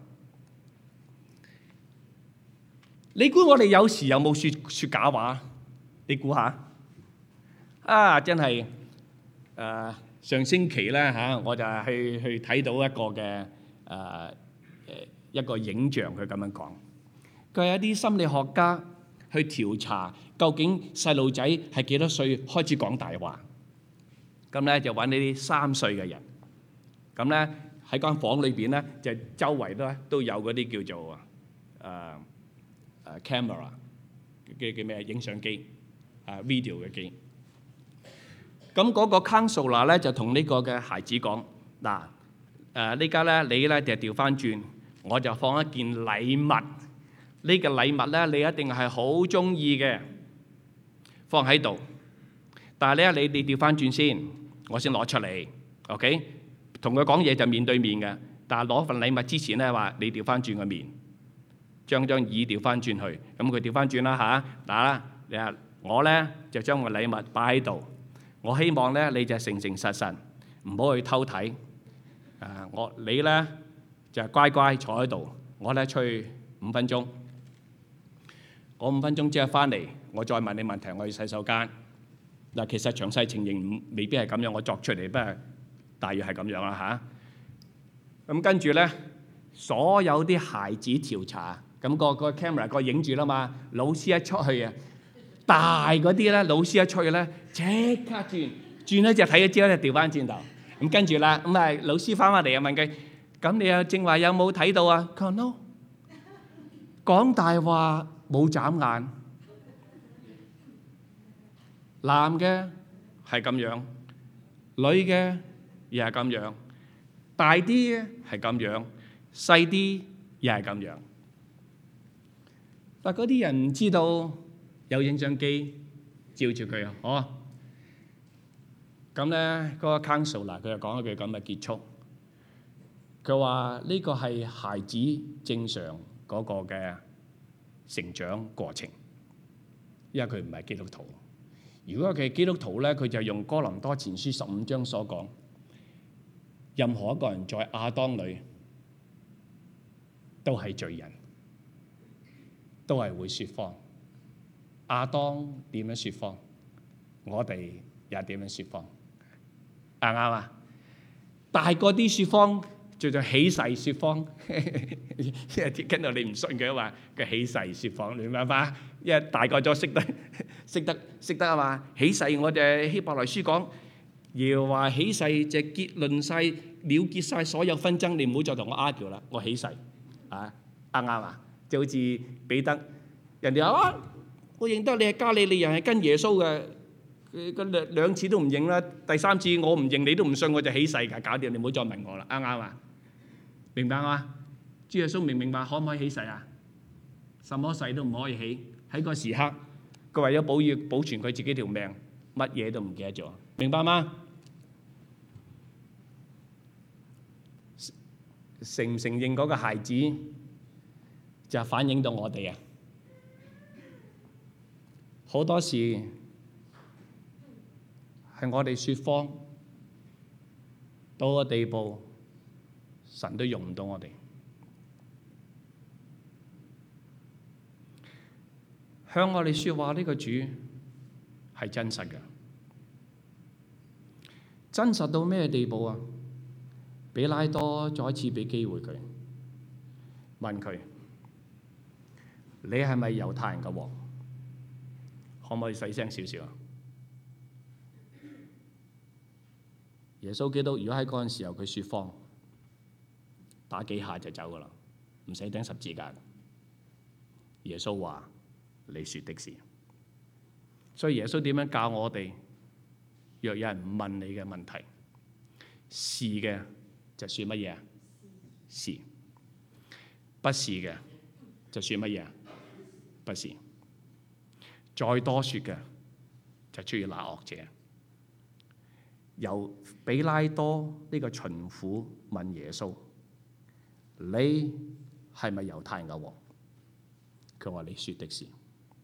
你估我哋有時有冇説説假話？你估下啊！真係誒、呃，上星期咧嚇，我就去去睇到一個嘅誒。呃一個影像，佢咁樣講，佢有一啲心理學家去調查究竟細路仔係幾多歲開始講大話，咁咧就揾呢啲三歲嘅人，咁咧喺間房裏邊咧就周圍咧都有嗰啲叫做誒誒 camera 嘅叫咩影相機啊 video 嘅機，咁嗰個 counselor 咧就同呢個嘅孩子講嗱誒呢家咧你咧就調翻轉。我就放一件禮物，呢個禮物咧你一定係好中意嘅，放喺度。但係咧你你調翻轉先，我先攞出嚟 ，OK？ 同佢講嘢就面對面嘅，但係攞份禮物之前咧話你調翻轉個面，將張椅調翻轉去，咁佢調翻轉啦嚇。嗱，你話我咧就將個禮物擺喺度，我希望咧你就誠誠實實，唔好去偷睇。啊，我你咧。就係乖乖坐喺度，我咧出去五分鐘，我五分鐘之後翻嚟，我再問你問題，我去洗手間。嗱，其實詳細情形未必係咁樣，我作出嚟，不過大約係咁樣啦嚇。咁跟住咧，所有啲孩子調查，咁個個 camera 個影住啦嘛，老師一出去啊，大嗰啲咧，老師一出去咧，即刻轉轉一隻睇咗之後咧，調翻轉頭。咁跟住啦，咁啊老師翻返嚟啊問佢。咁你啊正話有冇睇到啊？佢話 no， 講大話冇眨眼，男嘅係咁樣，女嘅又係咁樣，大啲嘅係咁樣，細啲又係咁樣。但嗰啲人唔知道有影相機照住佢啊，哦。咁咧嗰個 counselor 佢就講一句咁嘅結束。佢話呢個係孩子正常嗰個嘅成長過程，因為佢唔係基督徒。如果佢係基督徒咧，佢就用哥林多前書十五章所講，任何一個人在亞當裏都係罪人，都係會説謊。亞當點樣説謊，我哋也點樣説謊，啱唔啱啊？大個啲説謊。叫做起誓説謊，因為跟到你唔信佢話佢起誓説謊，你明白嘛？因為大個咗識得識得識得啊嘛！起誓我哋希伯來書講，要話起誓就結論晒、了結晒所有紛爭，你唔好再同我 argue 啦，我起誓啊，啱唔啱啊？就好似彼得，人哋話啊，我認得你係加利利人，係跟耶穌嘅。佢兩兩次都唔認啦，第三次我唔認你都唔信，我就起誓㗎，搞掂，你唔好再問我啦，啱唔啱啊？明白嘛？主耶穌明唔明白可唔可以起誓啊？什麼誓都唔可以起，喺個時刻，佢為咗保要保存佢自己條命，乜嘢都唔記得咗，明白嗎？ 承唔承認嗰個孩子，就反映到我哋啊。好多時係我哋説謊到個地步，神都用唔到我哋。向我哋説話呢個主係真實嘅，真實到咩地步啊？比拉多再一次俾機會佢，問佢：你係咪猶太人嘅王？可唔可以細聲少少啊？耶穌基督如果喺嗰陣時候佢説謊，打幾下就走噶啦，唔使釘十字架。耶穌話：你説的是。所以耶穌點樣教我哋？若有人問你嘅問題，是嘅就説乜嘢啊？是。不是嘅就説乜嘢啊？不是。再多説嘅就出於那惡者。由比拉多呢個巡撫問耶穌：你係咪猶太人嘅王？佢話：你説的是。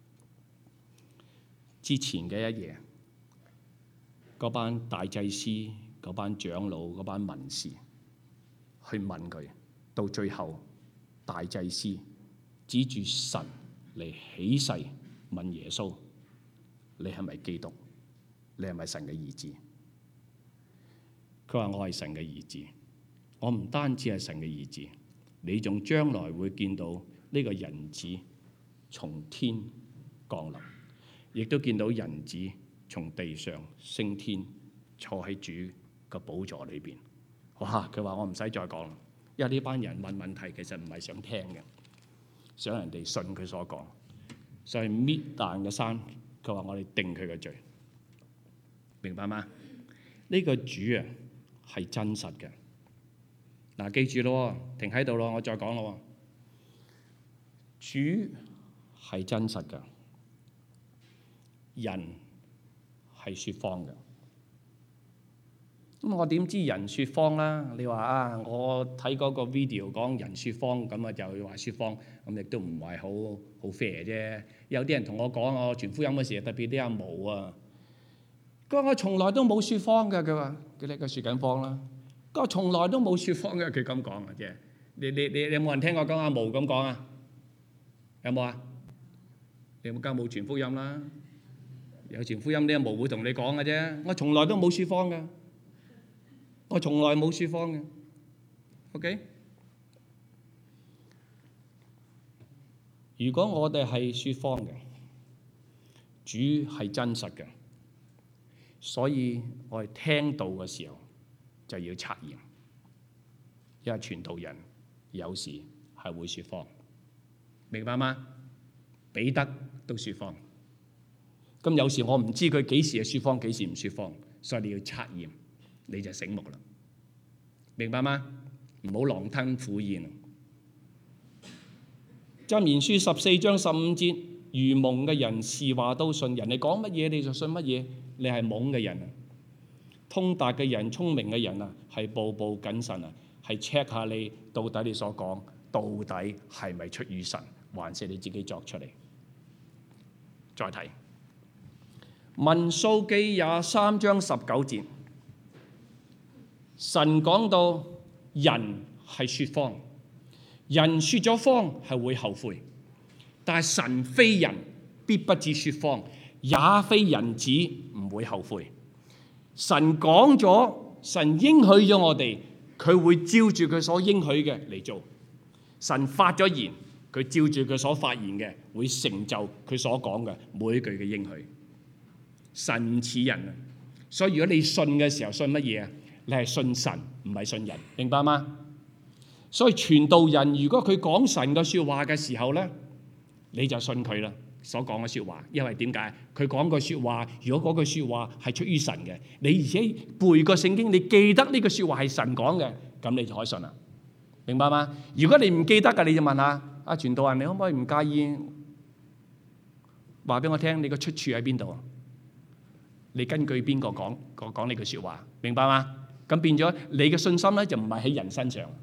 之前嘅一夜，嗰班大祭司、嗰班長老、嗰班文士去問佢，到最後大祭司指住神嚟起誓問耶穌：你係咪基督？你係咪神嘅兒子？佢話：我係神嘅兒子，我唔單止係神嘅兒子，你仲將來會見到呢個人子從天降臨，亦都見到人子從地上升天，坐喺主個寶座裏邊。哇！佢話我唔使再講，因為呢班人問問題其實唔係想聽嘅，想人哋信佢所講，所以搣爛個山。佢話我哋定佢個罪，明白嗎？呢個主啊係真實嘅。嗱，記住咯，停喺度咯，我再講咯。主係真實嘅，人係説謊嘅。咁我點知人説謊啦？你話啊，我睇嗰個 video 講人説謊，咁啊就話説謊，咁亦都唔係好好 fair 啫。有啲人同我講，我傳福音嘅時候，特別啲阿毛啊，佢話我從來都冇説謊嘅。佢話佢呢個説緊謊啦。佢話從來都冇説謊嘅。佢咁講啊，即係你你你你有冇人聽我講阿毛咁講啊？有冇啊？你有冇教冇傳福音啦？有傳福音啲阿毛會同你講嘅啫。我從來都冇説謊嘅。我從來冇説謊嘅 ，OK？如果我哋係説謊嘅，主係真實嘅，所以我哋聽道嘅時候就要察驗，因為傳道人有時係會説謊，明白嗎？彼得都説謊，咁有時我唔知佢幾時係説謊，幾時唔説謊，所以你要察驗。你就醒目啦，明白嗎？唔好狼吞虎咽。箴言書十四章十五節：愚蒙嘅人是話都信，人哋講乜嘢你就信乜嘢，你係懵嘅人啊！通達嘅人、聰明嘅人啊，係步步謹慎啊，係 check 下你到底你所講到底係咪出於神，還是你自己作出嚟？再睇民數記廿三章十九節。神講到人係説謊，人説咗謊係會後悔，但係神非人，必不至説謊，也非人子唔會後悔。神講咗，神應許咗我哋，佢會照住佢所應許嘅嚟做。神發咗言，佢照住佢所發言嘅，會成就佢所講嘅每一句嘅應許。神唔似人啊，所以如果你信嘅時候信乜嘢啊？你係信神，唔係信人，明白嗎？所以傳道人如果佢講神嘅説話嘅時候咧，你就信佢啦，所講嘅説話。因為點解？佢講句説話，如果嗰句説話係出於神嘅，你而且背個聖經，你記得呢句説話係神講嘅，咁你就可以信啦，明白嗎？如果你唔記得嘅，你就問下阿傳道人，你可唔可以唔介意話俾我聽你個出處喺邊度？你根據邊個講講講呢句説話？明白嗎？咁變咗你嘅信心咧就唔係喺人身上，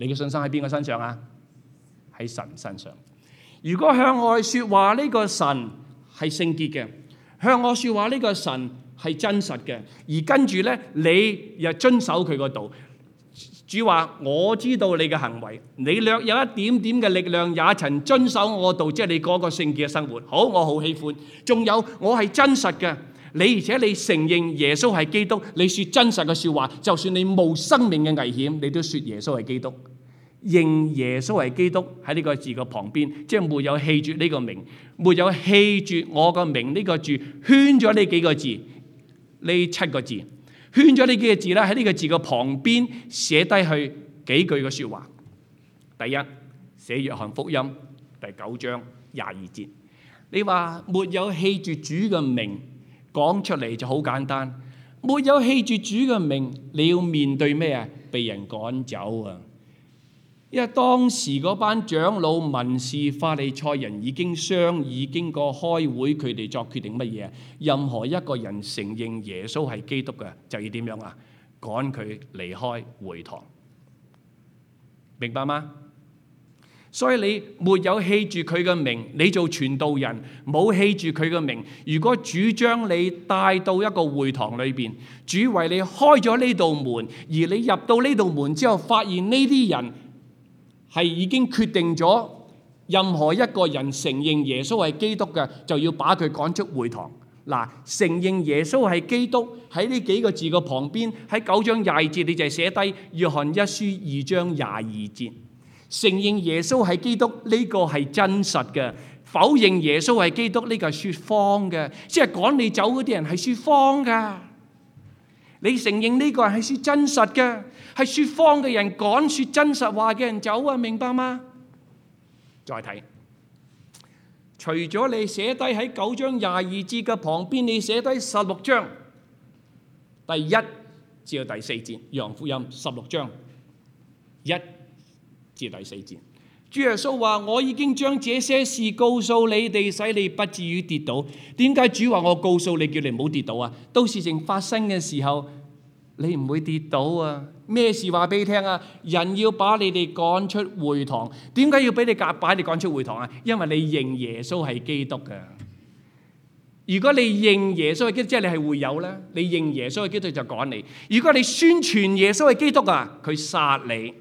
你嘅信心喺邊個身上啊？喺神身上。如果向外說話呢個神係聖潔嘅，向我說話呢個神係真實嘅，而跟住咧你又遵守佢個道。主話：我知道你嘅行為，你略有一點點嘅力量，也曾遵守我道，即係你嗰個聖潔嘅生活。好，我好喜歡。仲有，我係真實嘅，你而且你承認耶穌係基督，你說真實嘅說話，就算你冒生命嘅危險，你都說耶穌係基督。認耶穌係基督喺呢個字嘅旁邊，即係沒有棄絕呢個名，沒有棄絕我個名呢個字，圈咗呢幾個字，呢七個字。圈咗呢幾個字咧，喺呢個字嘅旁邊寫低去幾句嘅説話。第一，寫約翰福音第九章廿二節，你話沒有棄絕主嘅名，講出嚟就好簡單。沒有棄絕主嘅名，你要面對咩啊？被人趕走啊！因為當時嗰班長老、文士、法利賽人已經商議，經過開會，佢哋作決定乜嘢？任何一個人承認耶穌係基督嘅，就要點樣啊？趕佢離開會堂，明白嗎？所以你沒有棄住佢嘅名，你做傳道人冇棄住佢嘅名。如果主將你帶到一個會堂裏邊，主為你開咗呢道門，而你入到呢道門之後，發現呢啲人係已經決定咗，任何一個人承認耶穌係基督嘅，就要把佢趕出會堂。嗱，承認耶穌係基督喺呢幾個字嘅旁邊，喺九章廿二節你就係寫低約翰一書二章廿二節。承認耶穌係基督呢個係真實嘅，否認耶穌係基督呢個係説謊嘅，即係趕你走嗰啲人係説謊㗎。你承認呢個係説真實嘅，係説謊嘅人趕説真實話嘅人走啊，明白嗎？再睇，除咗你寫低喺九章廿二節嘅旁邊，你寫低十六章第一至到第四節，約翰福音十六章一至第四節，主耶穌話：我已經將這些事告訴你哋，使你不至於跌倒。點解主話我告訴你，叫你唔好跌倒啊？到事情發生嘅時候，你唔會跌倒啊？咩事話俾你聽啊？人要把你哋趕出會堂。點解要俾你夾把你趕出會堂啊？因為你認耶穌係基督㗎。如果你認耶穌係基督，即係你係會友啦。你認耶穌係基督就趕你。如果你宣傳耶穌係基督啊，佢殺你。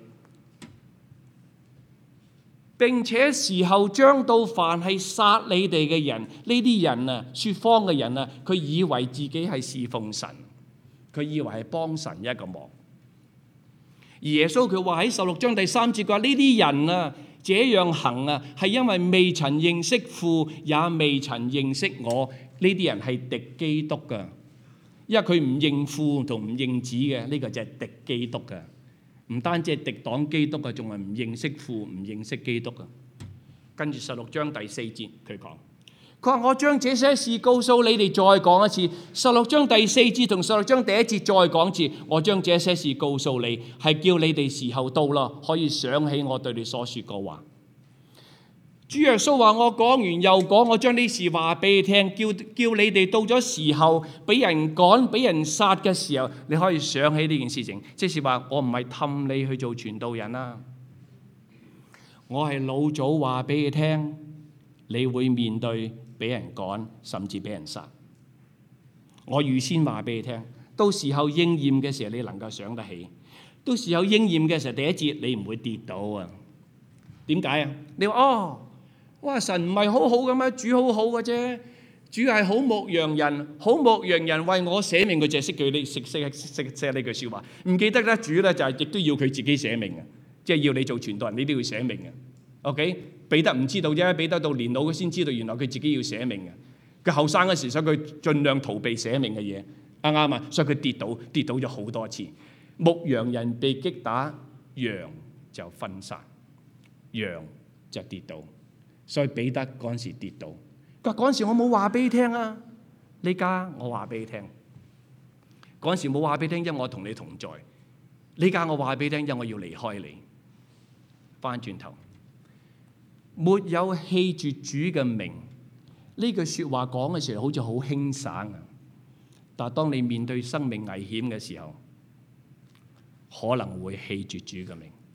並且時候將到，凡係殺你哋嘅人，呢啲人啊，説謊嘅人啊，佢以為自己係侍奉神，佢以為係幫神一個忙。而耶穌佢話喺十六章第三節，佢話呢啲人啊，這樣行啊，係因為未曾認識父，也未曾認識我。呢啲人係敵基督㗎，因為佢唔認父同唔認子嘅，呢個就係敵基督㗎。唔單止係敵擋基督啊，仲係唔認識父、唔認識基督啊。跟住十六章第四節佢講，佢話我將這些事告訴你哋，再講一次。十六章第四節同十六章第一節再講一次。我將這些事告訴你，係叫你哋時候到啦，可以想起我對你所說過話。主耶穌話：我講完又講，我將呢事話俾你聽，叫叫你哋到咗時候，俾人趕、俾人殺嘅時候，你可以想起呢件事情。即是話，我唔係氹你去做傳道人啦，我係老早話俾你聽，你會面對俾人趕，甚至俾人殺。我預先話俾你聽，到時候應驗嘅時候，你能夠想得起。到時候應驗嘅時候，第一節你唔會跌倒啊？點解啊？你話哦。哇！神唔係好好嘅咩？主好好嘅啫，主係好牧羊人，好牧羊人為我捨命，佢就係識佢，你識識識識呢句説話。唔記得咧，主咧就係亦都要佢自己捨命嘅，即係要你做傳道人，你都要捨命嘅。OK，彼得唔知道啫，彼得到年老先知道原來佢自己要捨命嘅。佢後生嗰時，所以佢盡量逃避捨命嘅嘢，啱啱啊？所以佢跌倒，跌倒咗好多次。牧羊人被擊打，羊就分散，羊就跌倒。所以彼得嗰陣時跌倒，佢話嗰陣時我冇話俾你聽啊，呢家我話俾你聽。嗰陣時冇話俾你聽，因為我同你同在。呢家我話俾你聽，因為我要離開你。翻轉頭，沒有棄絕主嘅名，呢句説話講嘅時候好似好輕省啊，但係當你面對生命危險嘅時候，可能會棄絕主嘅名，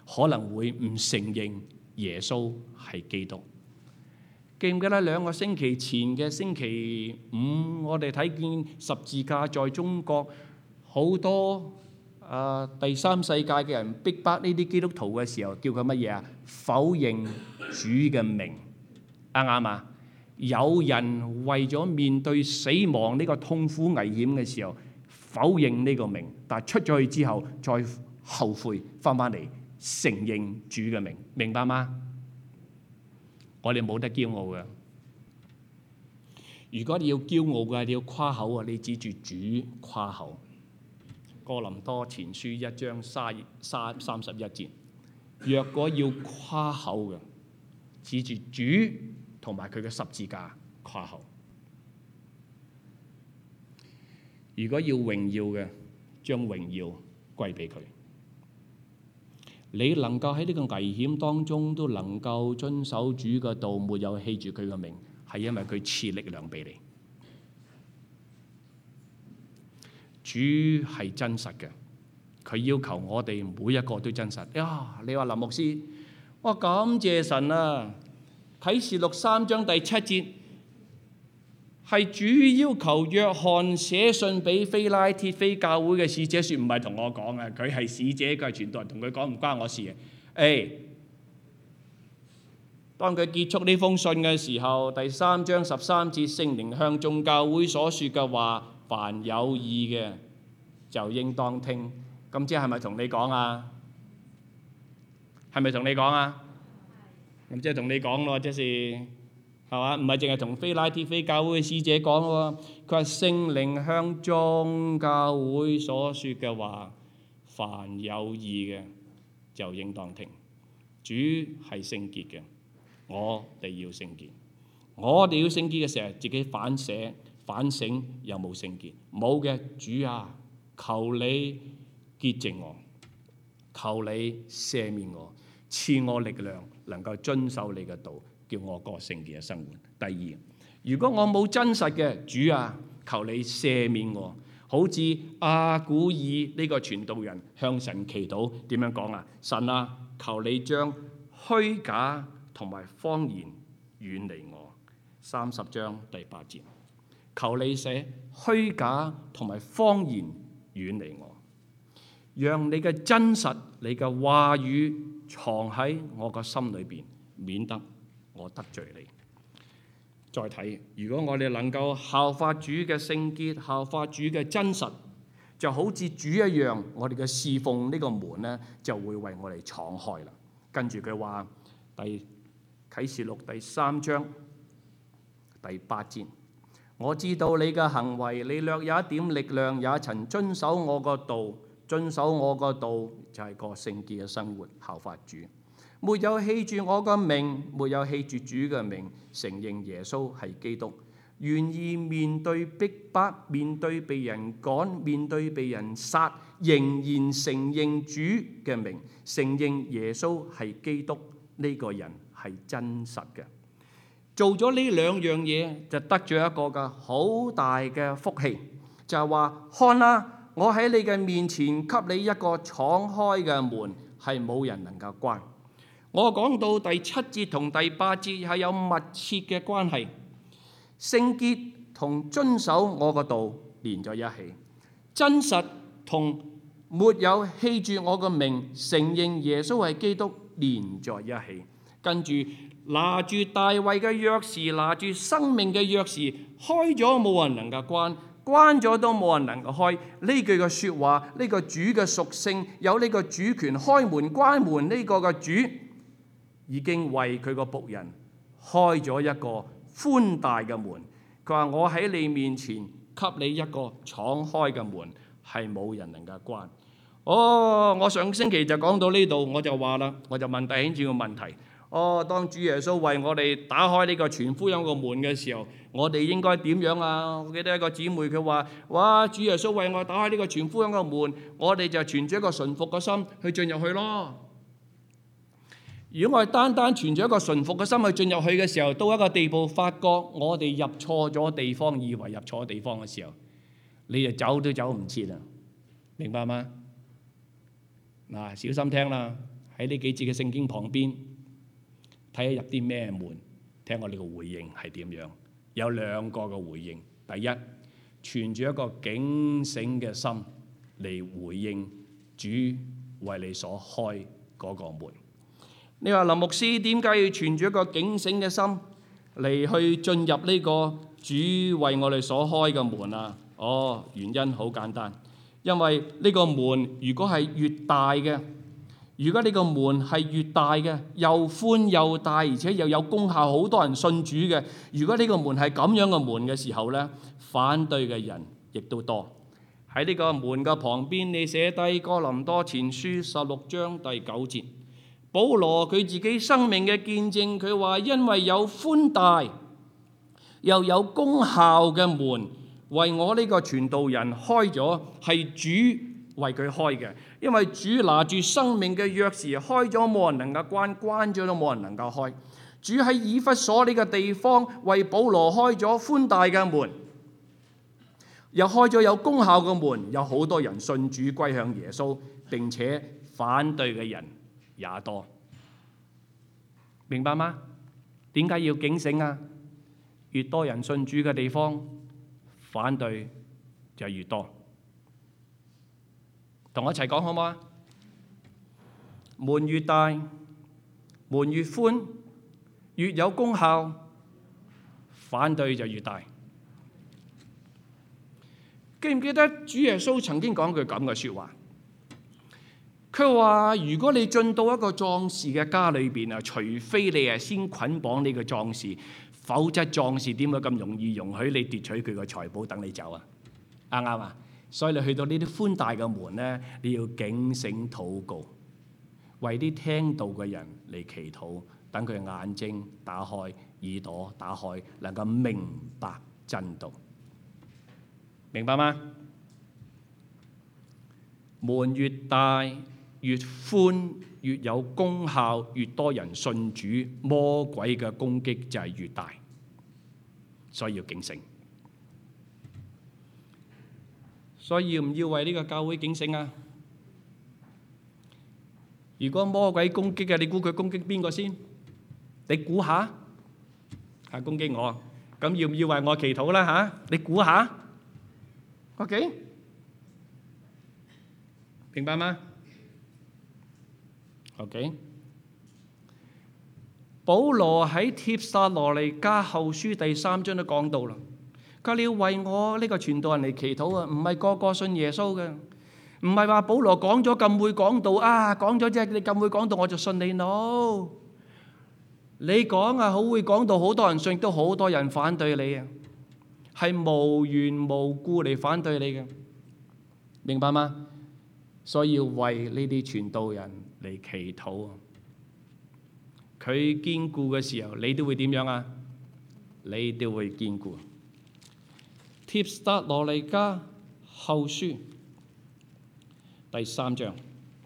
可能會唔承認耶穌係基督。記唔記得兩個星期前嘅星期五，我哋睇見十字架在中國好多啊、呃、第三世界嘅人逼迫呢啲基督徒嘅時候，叫佢乜嘢啊？否認主嘅名，啱唔啱啊？有人為咗面對死亡呢個痛苦危險嘅時候，否認呢個名，但係出咗去之後再後悔翻返嚟承認主嘅名，明白嗎？我哋冇得驕傲嘅。如果你要驕傲嘅，你要誇口啊，你指住主誇口。哥林多前書一章三三三十一節，若果要誇口嘅，指住主同埋佢嘅十字架誇口。如果要榮耀嘅，將榮耀歸俾佢。你能夠喺呢個危險當中都能夠遵守主嘅道，沒有棄住佢嘅名，係因為佢賜力量俾你。主係真實嘅，佢要求我哋每一個都真實。呀，你話林牧師，我感謝神啊！啟示錄三章第七節係主要求約翰寫信俾非拉鐵非教會嘅使者，說唔係同我講嘅，佢係使者，佢係傳道人，同佢講唔關我事嘅。誒，當佢結束呢封信嘅時候，第三章十三節，聖靈向眾教會所說嘅話，凡有耳嘅就應當聽。咁即係咪同你講啊？係咪同你講啊？咁即係同你講咯，即是係嘛？唔係淨係同非拉鐵非教會嘅使者講咯。佢話聖靈向眾教會所說嘅話，凡有耳嘅就應當聽。主係聖潔嘅，我哋要聖潔。我哋要聖潔嘅時候，自己反省反省有冇聖潔？冇嘅，主啊，求你潔淨我，求你赦免我，賜我力量，能夠遵守你嘅道，叫我過聖潔嘅生活。第二，如果我冇真實嘅，主啊，求你赦免我。好似阿古爾呢個傳道人向神祈禱，點樣講啊？神啊，求你將虛假同埋謊言遠離我。三十章第八節，求你寫虛假同埋謊言遠離我，讓你嘅真實、你嘅話語藏喺我個心裏邊，免得我得罪你。再睇，如果我哋能夠效法主嘅聖潔，效法主嘅真實，就好似主一樣，我哋嘅侍奉呢個門呢，就會為我哋敞開啦。跟住佢話，第啟示錄第三章第八節，我知道你嘅行為，你略有一點力量，也曾遵守我個道，遵守我個道就係過聖潔嘅生活，效法主。沒有棄住我個名，沒有棄住主嘅名，承認耶穌係基督，願意面對逼迫，面對被人趕，面對被人殺，仍然承認主嘅名，承認耶穌係基督，呢個人係真實嘅。做咗呢兩樣嘢，就得咗一個嘅好大嘅福氣，就係話，看啦，我喺你嘅面前給你一個敞開嘅門，係冇人能夠關。我講到第七節同第八節係有密切嘅關係，聖潔同遵守我個道連在一起，真實同沒有棄住我個名，承認耶穌係基督連在一起。跟住拿住大衛嘅鑰匙，拿住生命嘅鑰匙，開咗冇人能夠關，關咗都冇人能夠開。呢句嘅說話，呢個主嘅屬性，有呢個主權開門關門，呢個嘅主已經為佢個僕人開咗一個寬大嘅門。佢話，我喺你面前給你一個敞開嘅門，係冇人能夠關。哦，我上星期就講到呢度，我就話啦，我就問弟兄姊妹個問題。哦，當主耶穌為我哋打開呢個傳福音個門嘅時候，我哋應該點樣啊？我記得一個姊妹佢話：哇，主耶穌為我打開呢個傳福音個門，我哋就存住一個順服嘅心去進入去咯。如果我哋單單存住一個順服嘅心去進入去嘅時候，到一個地步發覺我哋入錯咗地方，以為入錯地方嘅時候，你就走都走唔切啦，明白嗎？嗱，小心聽啦喺呢幾節嘅聖經旁邊，睇下入啲咩門，聽我哋嘅回應係點樣。有兩個嘅回應。第一，存住一個警醒嘅心嚟回應主為你所開嗰個門。你話林牧師點解要存住一個警醒嘅心嚟去進入呢個主為我哋所開嘅門啊？哦，原因好簡單，因為呢個門如果係越大嘅，如果呢個門係越大嘅，又寬又大，而且又有功效，好多人信主嘅。如果呢個門係咁樣嘅門嘅時候呢，反對嘅人亦都多。喺呢個門嘅旁邊，你寫低哥林多前書十六章第九節，保羅佢自己生命嘅見證，佢話因為有寬大又有功效嘅門為我呢個傳道人開咗，係主為佢開嘅。因為主拿住生命嘅鑰匙，開咗冇人能夠關，關咗都冇人能夠開。主喺以弗所呢個地方為保羅開咗寬大嘅門，又開咗有功效嘅門，有好多人信主歸向耶穌，並且反對嘅人也多。明白嗎？點解要警醒啊？越多人信主嘅地方，反對就越多。同我一齊講好唔好啊？門越大，門越寬，越有功效，反對就越大。記唔記得主耶穌曾經講句咁嘅説話？佢話：如果你進到一個壯士嘅家裏邊啊，除非你係先捆綁呢個壯士，否則壯士點會咁容易容許你奪取佢個財寶等你走啊？啱唔啱啊？所以你去到呢啲寬大嘅門咧，你要警醒禱告，為啲聽道嘅人嚟祈禱，等佢眼睛打開，耳朵打開，能夠明白真道。明白嗎？門越大越寬，越有功效，越多人信主，魔鬼嘅攻擊就係越大，所以要警醒。所以要唔要為呢個教會警醒啊？如果魔鬼攻擊嘅，你估佢攻擊邊個先？你估下，係攻擊我，咁要唔要為我祈禱啦？嚇，你估下 ，OK，明白嗎 ？OK，保羅喺帖撒羅尼迦後書第三章都講到啦。佢你要為我呢個傳道人嚟祈禱啊，唔係個個信耶穌嘅，唔係話保羅講咗咁會講道啊，講咗啫，你咁會講道我就信你。no，你講啊好會講道，好多人信，都好多人反對你啊，係無緣無故嚟反對你嘅，明白嗎？所以要為呢啲傳道人嚟祈禱啊，佢堅固嘅時候，你都會點樣啊？你都會堅固。帖撒羅尼迦後書第三章，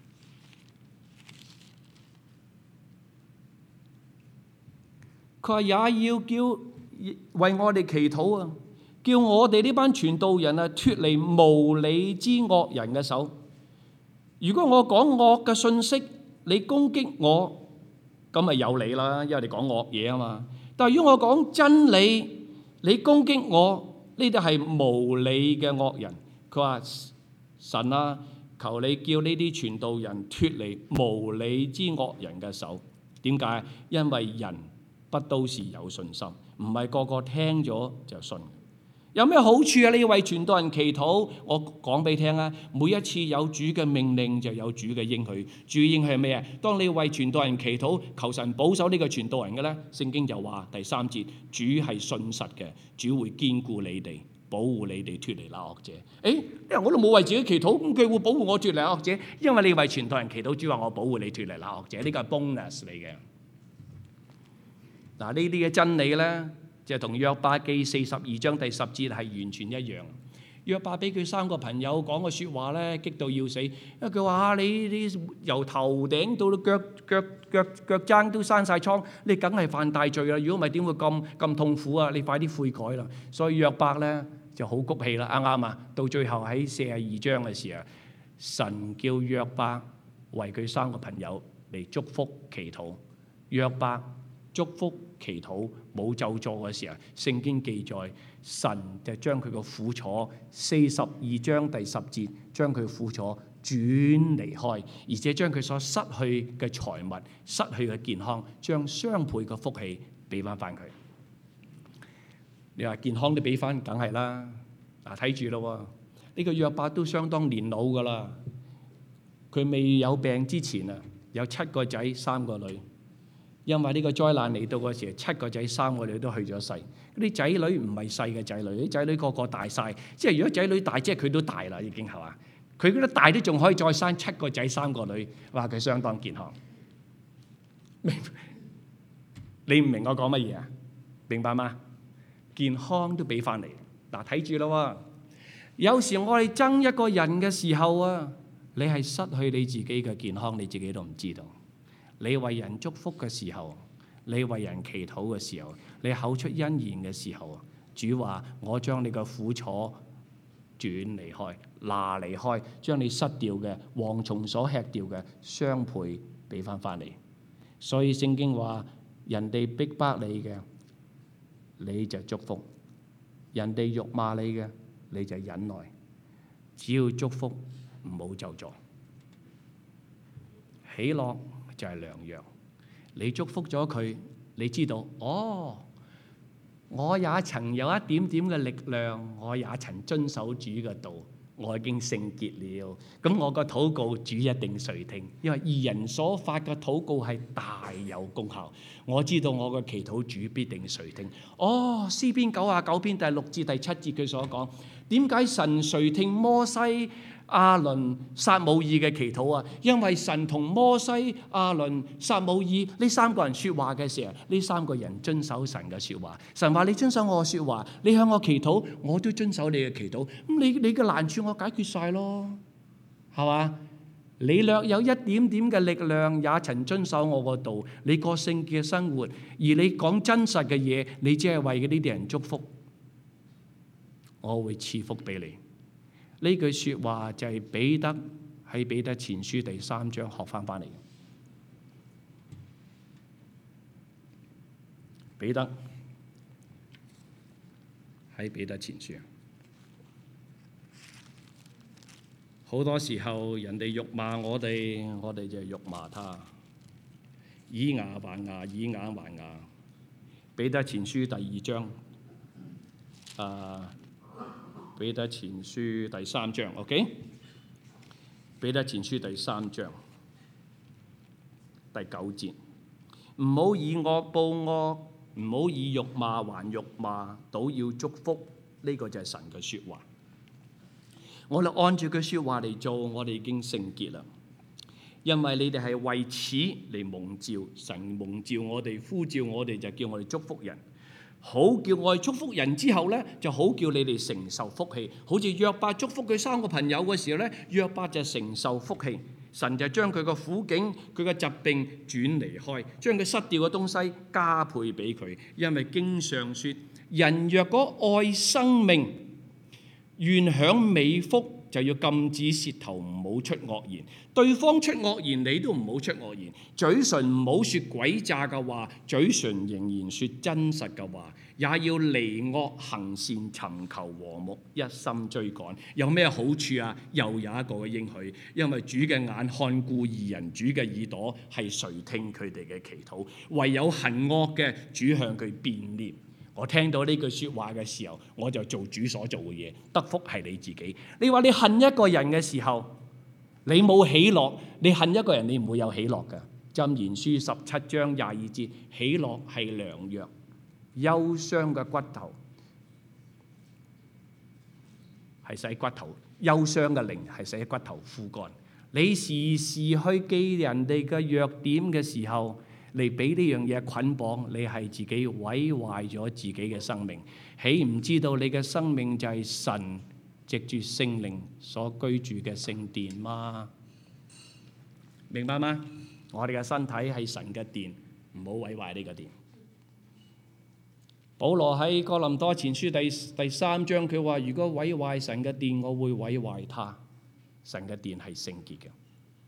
佢話也要叫為我哋祈禱啊，叫我哋呢班傳道人啊脫離無理之惡人嘅手。如果我講惡嘅信息，你攻擊我，咁咪有理啦，因為你講惡嘢啊嘛。但係如果我講真理，你攻擊我，呢啲係無理嘅惡人。佢話神啊，求你叫呢啲傳道人脫離無理之惡人嘅手。點解？因為人不都是有信心，唔係個個聽咗就信。有咩好處啊？你要為傳道人祈禱，我講俾你聽啊！每一次有主嘅命令就有主嘅應許。主應許係咩啊？當你為傳道人祈禱，求神保守呢個傳道人嘅咧，聖經就話第三節，主係信實嘅，主會堅固你哋，保護你哋脫離那惡者。誒，因為我都冇為自己祈禱，咁佢會保護我脫離那惡者？因為你為傳道人祈禱，主話我保護你脫離那惡者，呢個係 bonus 嚟嘅。嗱，呢啲嘅真理咧，就同約伯記四十二章第十節係完全一樣。約伯俾佢三個朋友講個説話咧，激到要死，因為佢話你你由頭頂到腳腳腳腳踭都生晒瘡，你梗係犯大罪啦！如果唔係點會咁咁痛苦啊？你快啲悔改啦！所以約伯咧就好谷氣啦，啱啱啊？到最後喺四十二章嘅時候，神叫約伯為佢三個朋友嚟祝福祈禱。約伯祝福祈禱冇咒詛嘅時候，聖經記載神就將佢個苦楚，四十二章第十節，將佢苦楚轉離開，而且將佢所失去嘅財物、失去嘅健康，將雙倍嘅福氣俾翻翻佢。你話健康都俾翻，梗係啦。嗱，睇住咯，呢個約伯都相當年老噶啦。佢未有病之前啊，有七個仔三個女。因為呢個災難嚟到嗰時，七個仔三個女都去咗世。啲仔女唔係細嘅仔女，啲仔女個個大晒。即係如果仔女大，即係佢都大啦，已經係嘛？佢嗰啲大啲仲可以再生七個仔三個女，話佢相當健康。明？你唔明我講乜嘢啊？明白嗎？健康都俾翻嚟。嗱，睇住咯。有時我哋憎一個人嘅時候啊，你係失去你自己嘅健康，你自己都唔知道。你為人祝福嘅時候，你為人祈禱嘅時候，你口出恩言嘅時候，主話：我將你嘅苦楚轉離開，拿離開，將你失掉嘅蝗蟲所吃掉嘅雙倍俾翻翻嚟。所以聖經話：人哋逼迫你嘅，你就祝福；人哋辱罵你嘅，你就忍耐。只要祝福，唔好咒詛。喜樂就係良藥。你祝福咗佢，你知道哦，我也曾有一點點嘅力量，我也曾遵守主嘅道，我已經聖潔了。咁我個禱告主一定垂聽，因為義人所發嘅禱告係大有功效。我知道我嘅祈禱主必定垂聽。哦，詩篇九十九篇第六至第七節佢所講，點解神垂聽摩西、亞倫、撒母耳嘅祈禱啊？因為神同摩西、亞倫、撒母耳呢三個人說話嘅時候，呢三個人遵守神嘅說話。神話你遵守我嘅說話，你向我祈禱，我都遵守你嘅祈禱。咁你你嘅難處我解決晒咯，係嘛？你略有一點點嘅力量，也曾遵守我個道。你過聖潔嘅生活，而你講真實嘅嘢，你只係為呢啲人祝福，我會賜福俾你。呢句說話就係彼得喺彼得前書第三章學翻翻嚟嘅。彼得喺彼得前書，好多時候人哋辱罵我哋，我哋就辱罵他，以牙還牙，以眼還牙。彼得前書第二章，啊。彼得前書第三章 ，OK？ 彼得前書第三章第九節，唔好以惡報惡，唔好以辱罵還辱罵，倒要祝福。呢、這個就係神嘅說話。我哋按住佢說話嚟做，我哋已經聖潔啦。因為你哋係為此嚟蒙召，神蒙召我哋，呼召我哋，就叫我哋祝福人。好叫我哋祝福人之後呢，就好叫你哋承受福氣。好似約伯祝福佢三個朋友嘅時候呢，約伯就承受福氣。神就將佢個苦境、佢嘅疾病轉離開，將佢失掉嘅東西加倍俾佢。因為經上說：人若果愛生命，願享美福，就要禁止舌頭唔好出惡言。對方出惡言，你都唔好出惡言。嘴唇唔好說詭詐嘅話，嘴唇仍然說真實嘅話。也要離惡行善，尋求和睦，一心追趕。有咩好處啊？又有一個嘅應許，因為主嘅眼看顧義人，主嘅耳朵係垂聽佢哋嘅祈禱。唯有行惡嘅，主向佢變臉。我聽到呢句說話嘅時候，我就做主所做嘅嘢，得福係你自己。你話你恨一個人嘅時候，你冇喜樂，你恨一個人，你唔會有喜樂嘅。箴言書十七章廿二節，喜樂係良藥，憂傷嘅骨頭係使骨頭，憂傷嘅靈係使骨頭枯乾。你時時去記人哋嘅弱點嘅時候，嚟俾呢樣嘢捆綁，你係自己毀壞咗自己嘅生命。豈唔知道你嘅生命就係神藉住聖靈所居住嘅聖殿嗎？明白嗎？我哋嘅身體係神嘅殿，唔好毀壞呢個殿。保羅喺哥林多前書第第三章，佢話：如果毀壞神嘅殿，我會毀壞他。神嘅殿係聖潔嘅。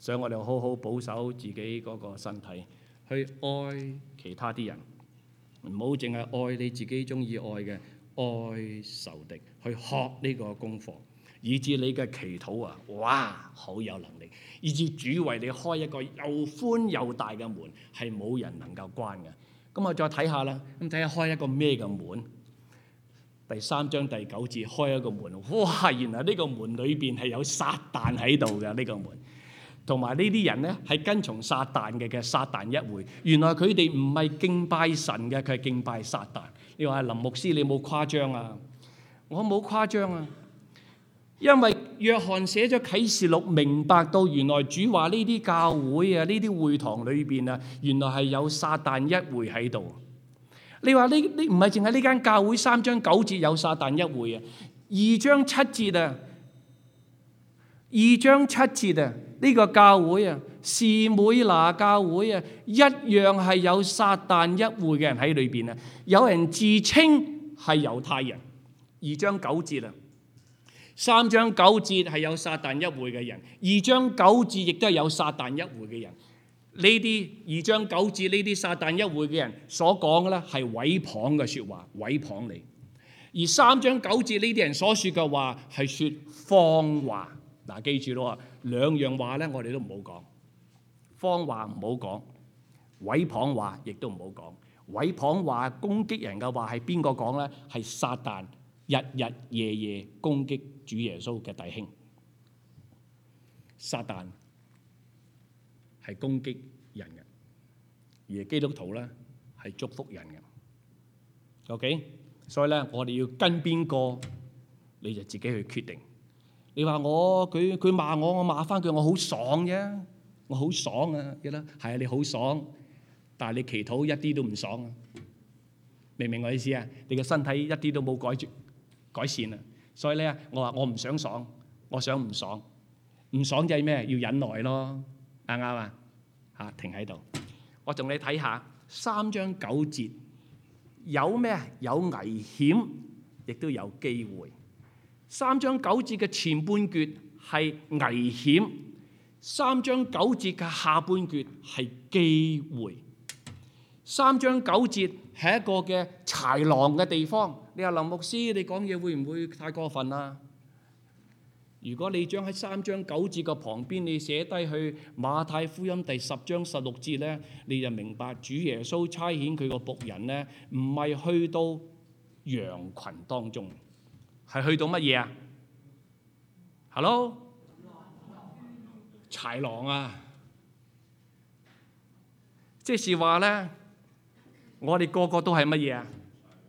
所以我哋好好保守自己嗰個身體，去愛其他啲人，唔好淨係愛你自己中意愛嘅，愛仇敵，去學呢個功課，以致你嘅祈禱啊，哇，好有能力，以致主為你開一個又寬又大嘅門，係冇人能夠關嘅。咁我再睇下啦，咁睇下開一個咩嘅門？第三章第九節開一個門，哇！原來呢個門裏邊係有撒旦喺度嘅，呢個門。同埋呢啲人咧係跟從撒旦嘅嘅撒旦一會，原來佢哋唔係敬拜神嘅，佢係敬拜撒旦。你話林牧師你冇誇張啊？我冇誇張啊，因為約翰寫咗啟示錄，明白到原來主話呢啲教會啊，呢啲會堂裏邊啊，原來係有撒旦一會喺度。你話呢呢唔係淨係呢間教會三章九節有撒旦一會啊，二章七節啊，二章七節啊，呢個教會啊，士每拿教會啊，一樣係有撒旦一會嘅人喺裏邊啊。有人自稱係猶太人，二章九節啊，三章九節係有撒旦一會嘅人，二章九節亦都係有撒旦一會嘅人。呢啲二章九節呢啲撒旦一會嘅人所講嘅咧係毀謗嘅説話，毀謗你；而三章九節呢啲人所説嘅話係説謊話。嗱，記住咯，兩樣話咧，我哋都唔好講。謊話唔好講，毀謗話亦都唔好講。毀謗話攻擊人嘅話係邊個講咧？係撒旦日日夜夜攻擊主耶穌嘅弟兄。撒旦係攻擊人嘅，而基督徒咧係祝福人嘅。OK， 所以咧我哋要跟邊個，你就自己去決定。你話我佢佢罵我，我罵翻佢，我好爽啫，我好爽啊！記得係啊，你好爽，但係你祈禱一啲都唔爽啊！明唔明我意思啊？你嘅身體一啲都冇改轉改善啊！所以咧，我話我唔想爽，我想唔爽，唔爽就係咩？要忍耐咯，啱唔啱啊？嚇，停喺度，我同你睇下三章九節有咩？有危險，亦都有機會。三章九節嘅前半橛係危險，三章九節嘅下半橛係機會。三章九節係一個嘅豺狼嘅地方。你話林牧師，你講嘢會唔會太過分啊？如果你將喺三章九節嘅旁邊，你寫低去馬太福音第十章十六節咧，你就明白主耶穌差遣佢個僕人咧，唔係去到羊群當中。係去到乜嘢啊 ？Hello， 豺狼啊！即是話咧，我哋個個都係乜嘢啊？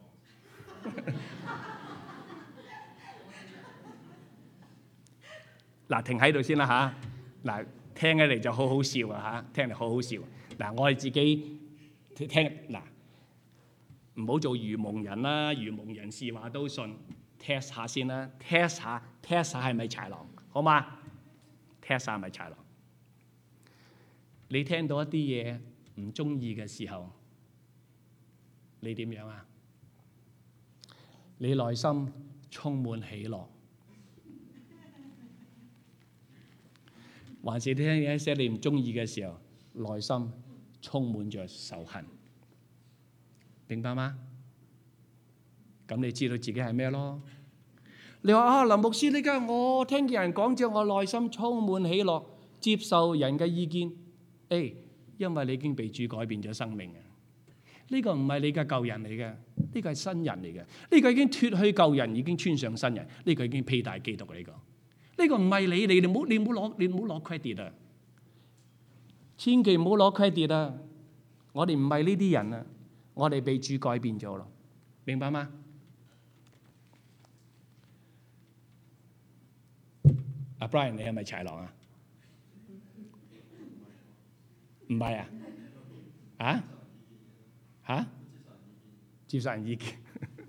嗱，停喺度先啦嚇！嗱，聽起嚟就好好笑啊嚇，聽嚟好好笑。嗱，我哋自己聽嗱，唔好做愚蒙人啦，愚蒙人是話都信。test 下先啦 ，test 下 test 下係咪豺狼，好嘛 ？test 下係咪豺狼？你聽到一啲嘢唔中意嘅時候，你點樣啊？你內心充滿喜樂，還是聽一些你唔中意嘅時候，內心充滿着仇恨？明白嗎？咁你知道自己係咩咯？你話啊，林牧師，呢家我聽見人講咗，我內心充滿喜樂，接受人嘅意見。誒，因為你已經被主改變咗生命啊！呢個唔係你嘅舊人嚟嘅，呢個係新人嚟嘅。呢個已經脫去舊人，已經穿上新人。呢個已經披戴基督嘅呢個。呢個唔係你，你你唔好你唔好攞你唔好攞 credit 啊！千祈唔好攞 credit 啊！我哋唔係呢啲人啊，我哋被主改變咗咯，明白嗎？阿 Brian， 你係咪豺狼啊？唔係啊？啊？嚇？接受人意見。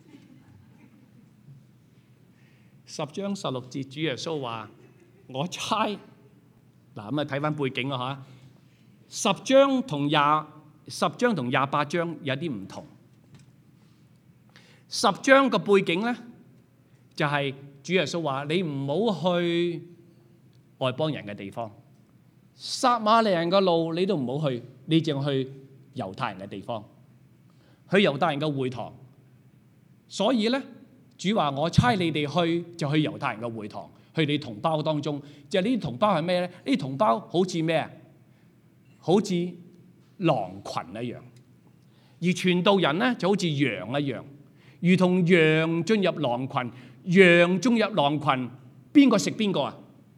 十章十六節，主耶穌話：我差嗱咁啊，睇翻背景啊嚇。十章同廿十章同廿八章有啲唔同。十章個背景咧，就係主耶穌話：你唔好去外邦人嘅地方。 撒瑪利人嘅路你都唔好去，你淨去猶太人嘅地方，去猶太人嘅會堂。所以咧，主話我差你哋去就去猶太人嘅會堂，去你同胞當中。就係呢啲同胞係咩咧？呢啲同胞好似咩啊？好似狼群一樣，而傳道人咧就好似羊一樣，如同羊進入狼群。羊進入狼群，邊個食邊個啊？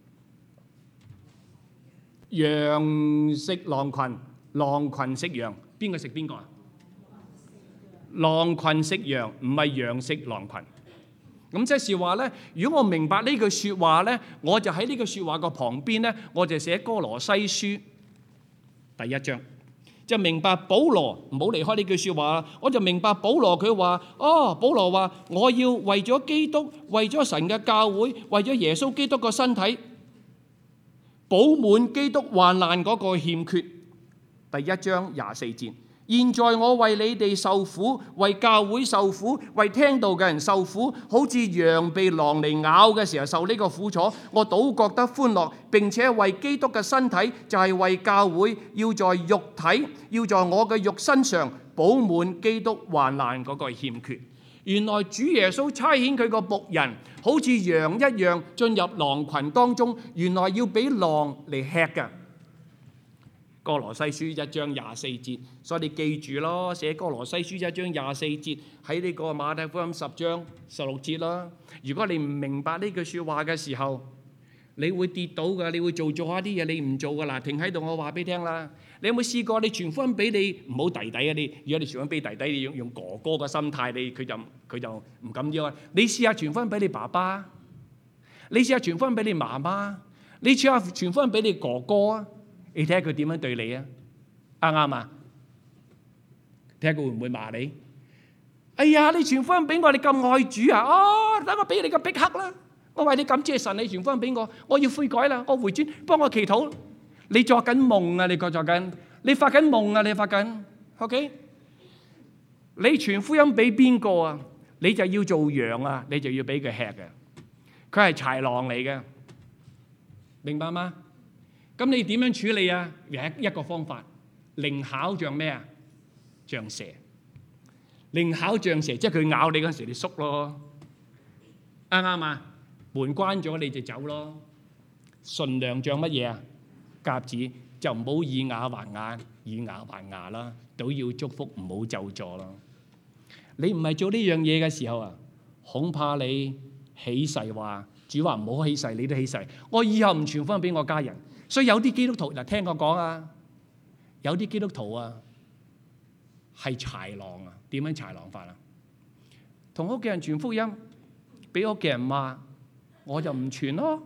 羊食狼群，狼群食羊，邊個食邊個啊？狼群食羊，唔係羊食狼群。咁即係話咧，如果我明白呢句説話咧，我就喺呢句説話個旁邊咧，我就寫哥羅西書第一章，就明白保羅唔好離開呢句説話。我就明白保羅佢話：哦，保羅話我要為咗基督，為咗神嘅教會，為咗耶穌基督個身體，補滿基督患難嗰個欠缺。第一章廿四節。現在我為你哋受苦，為教會受苦，為聽道嘅人受苦，好似羊被狼嚟咬嘅時候受呢個苦楚，我倒覺得歡樂，並且為基督嘅身體，就係為教會，要在肉體，要在我嘅肉身上補滿基督患難嗰個欠缺。原來主耶穌差遣佢個僕人，好似羊一樣進入狼群當中，原來要俾狼嚟吃㗎。哥羅西書一章廿四節，所以你記住咯，寫哥羅西書一章廿四節喺呢個馬太福音十章十六節啦。如果你唔明白呢句説話嘅時候，你會跌倒㗎，你會做做下啲嘢你唔做㗎啦。停喺度，我話俾你聽啦。你有冇試過你傳福音俾你唔好弟弟啊？你如果你傳福音俾弟弟，你用用哥哥嘅心態，你佢就佢就唔敢要啊。你試下傳福音俾你爸爸，你試下傳福音俾你媽媽，你試下傳福音俾你哥哥啊。你睇下佢點樣對你啊？啱唔啱啊？睇下佢會唔會罵你？哎呀！你傳福音俾我，你咁愛主啊！哦，等我俾你個逼克啦！我為你感謝神，你傳福音俾我，我要悔改啦，我回轉，幫我祈禱。你作緊夢啊！你個作緊，你發緊夢啊！你發緊 ，OK？你傳福音俾邊個啊？你就要做羊啊！你就要俾佢吃嘅，佢係豺狼嚟嘅，明白嗎？咁你點樣處理啊？有一個方法，靈巧像咩啊？像蛇。靈巧像蛇，即係佢咬你嗰陣時，你縮咯。啱唔啱啊？門關咗你就走咯。馴良像乜嘢啊？鴿子，就唔好以牙還牙，以牙還牙啦。都要祝福，唔好咒詛咯。你唔係做呢樣嘢嘅時候啊，恐怕你起誓話，主話唔好起誓，你都起誓。我以後唔傳福音俾我家人。所以有啲基督徒嗱，聽我講啊，有啲基督徒啊係豺狼啊，點樣豺狼法啊？同屋企人傳福音，俾屋企人罵，我就唔傳咯，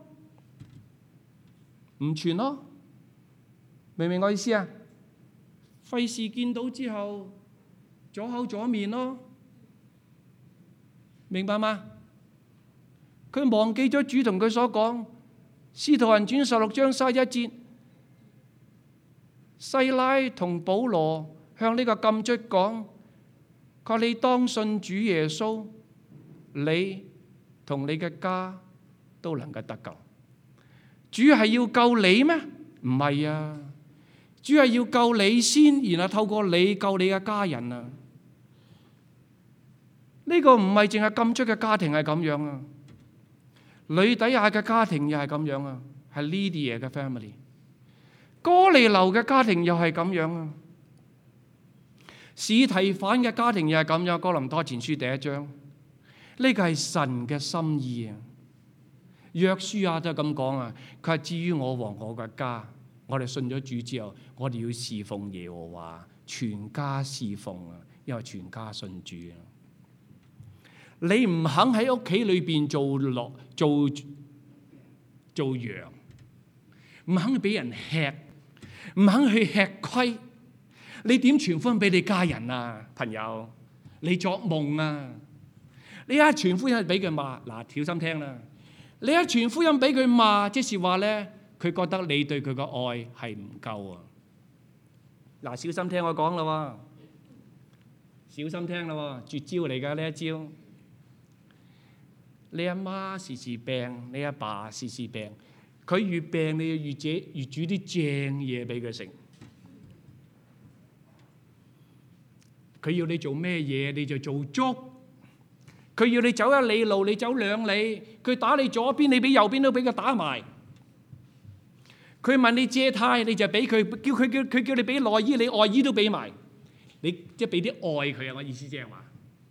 唔傳咯，明唔明我意思啊？費事見到之後左口左面咯，明白嗎？佢忘記咗主同佢所講。使徒行傳十六章三十一節，西拉同保羅向呢個禁卒講：佢話你當信主耶穌，你同你嘅家都能夠得救。主係要救你咩？唔係啊，主係要救你先，然後透過你救你嘅家人啊。呢個唔係淨係禁卒嘅家庭係咁樣啊。呂底亞嘅家庭又係咁樣啊，係 Lydia 嘅 family。哥尼流嘅家庭又係咁樣啊。司提反嘅家庭又係咁樣。哥林多前書第一章，呢個係神嘅心意啊。約書亞都係咁講啊，佢係至於我和我嘅家，我哋信咗主之後，我哋要侍奉耶和華，全家侍奉啊，因為全家信主啊。你唔肯喺屋企裏邊做落做做羊，唔肯俾人吃，唔肯去吃虧，你點傳福音俾你家人啊？朋友，你作夢啊！你一傳福音俾佢罵，嗱，小心聽啦！你一傳福音俾佢罵，即是話咧，佢覺得你對佢嘅愛係唔夠啊！嗱，小心聽我講啦，小心聽啦，絕招嚟噶呢一招。你阿媽時時病，你阿爸時時病， 佢越病，你要越煮越煮啲正嘢俾佢食。佢要你做咩嘢，你就做足。佢要你走一里路，你走兩里。佢打你左邊，你俾右邊都俾佢打埋。佢問你借貸，你就俾佢；叫佢叫佢叫你俾內衣，你外衣都俾埋。你即係俾啲愛佢啊！我意思即係話，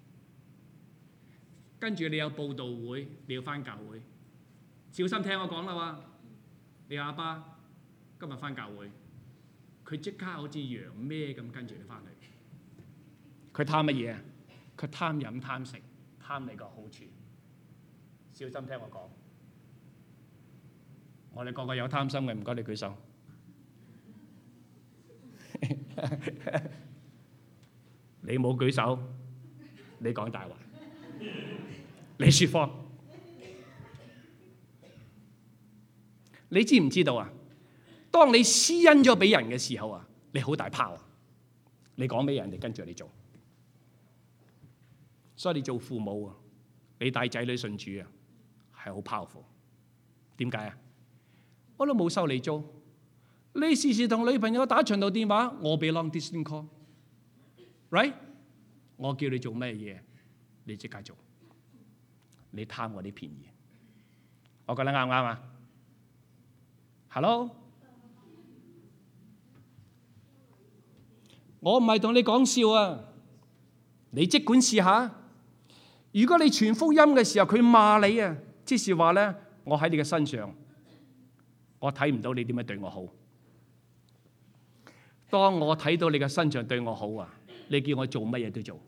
跟住你有佈道會，你要返教會，小心聽我講啦喎！你阿爸今日返教會，佢即刻好似羊咩咁跟住你返去。佢貪乜嘢啊？佢貪飲貪食，貪你個好處。小心聽我講，我哋個個有貪心嘅，唔該你舉手。你冇舉手，你講大話，你説謊。你知唔知道啊？當你施恩咗俾人嘅時候啊，你好大炮啊！你講俾人哋跟住你做。所以你做父母啊，你帶仔女信主啊，係好 powerful。點解啊？我都冇收你租，你時時同女朋友打長途電話，我俾 long distance call，right？ 我叫你做咩嘢，你即刻做。你貪我啲便宜，我覺得啱唔啱啊 ？Hello， 我唔係同你講笑啊，你即管試下。如果你傳福音嘅時候，佢罵你啊，即是話咧，我喺你嘅身上，我睇唔到你點樣對我好。當我睇到你嘅身上對我好啊，你叫我做乜嘢都做。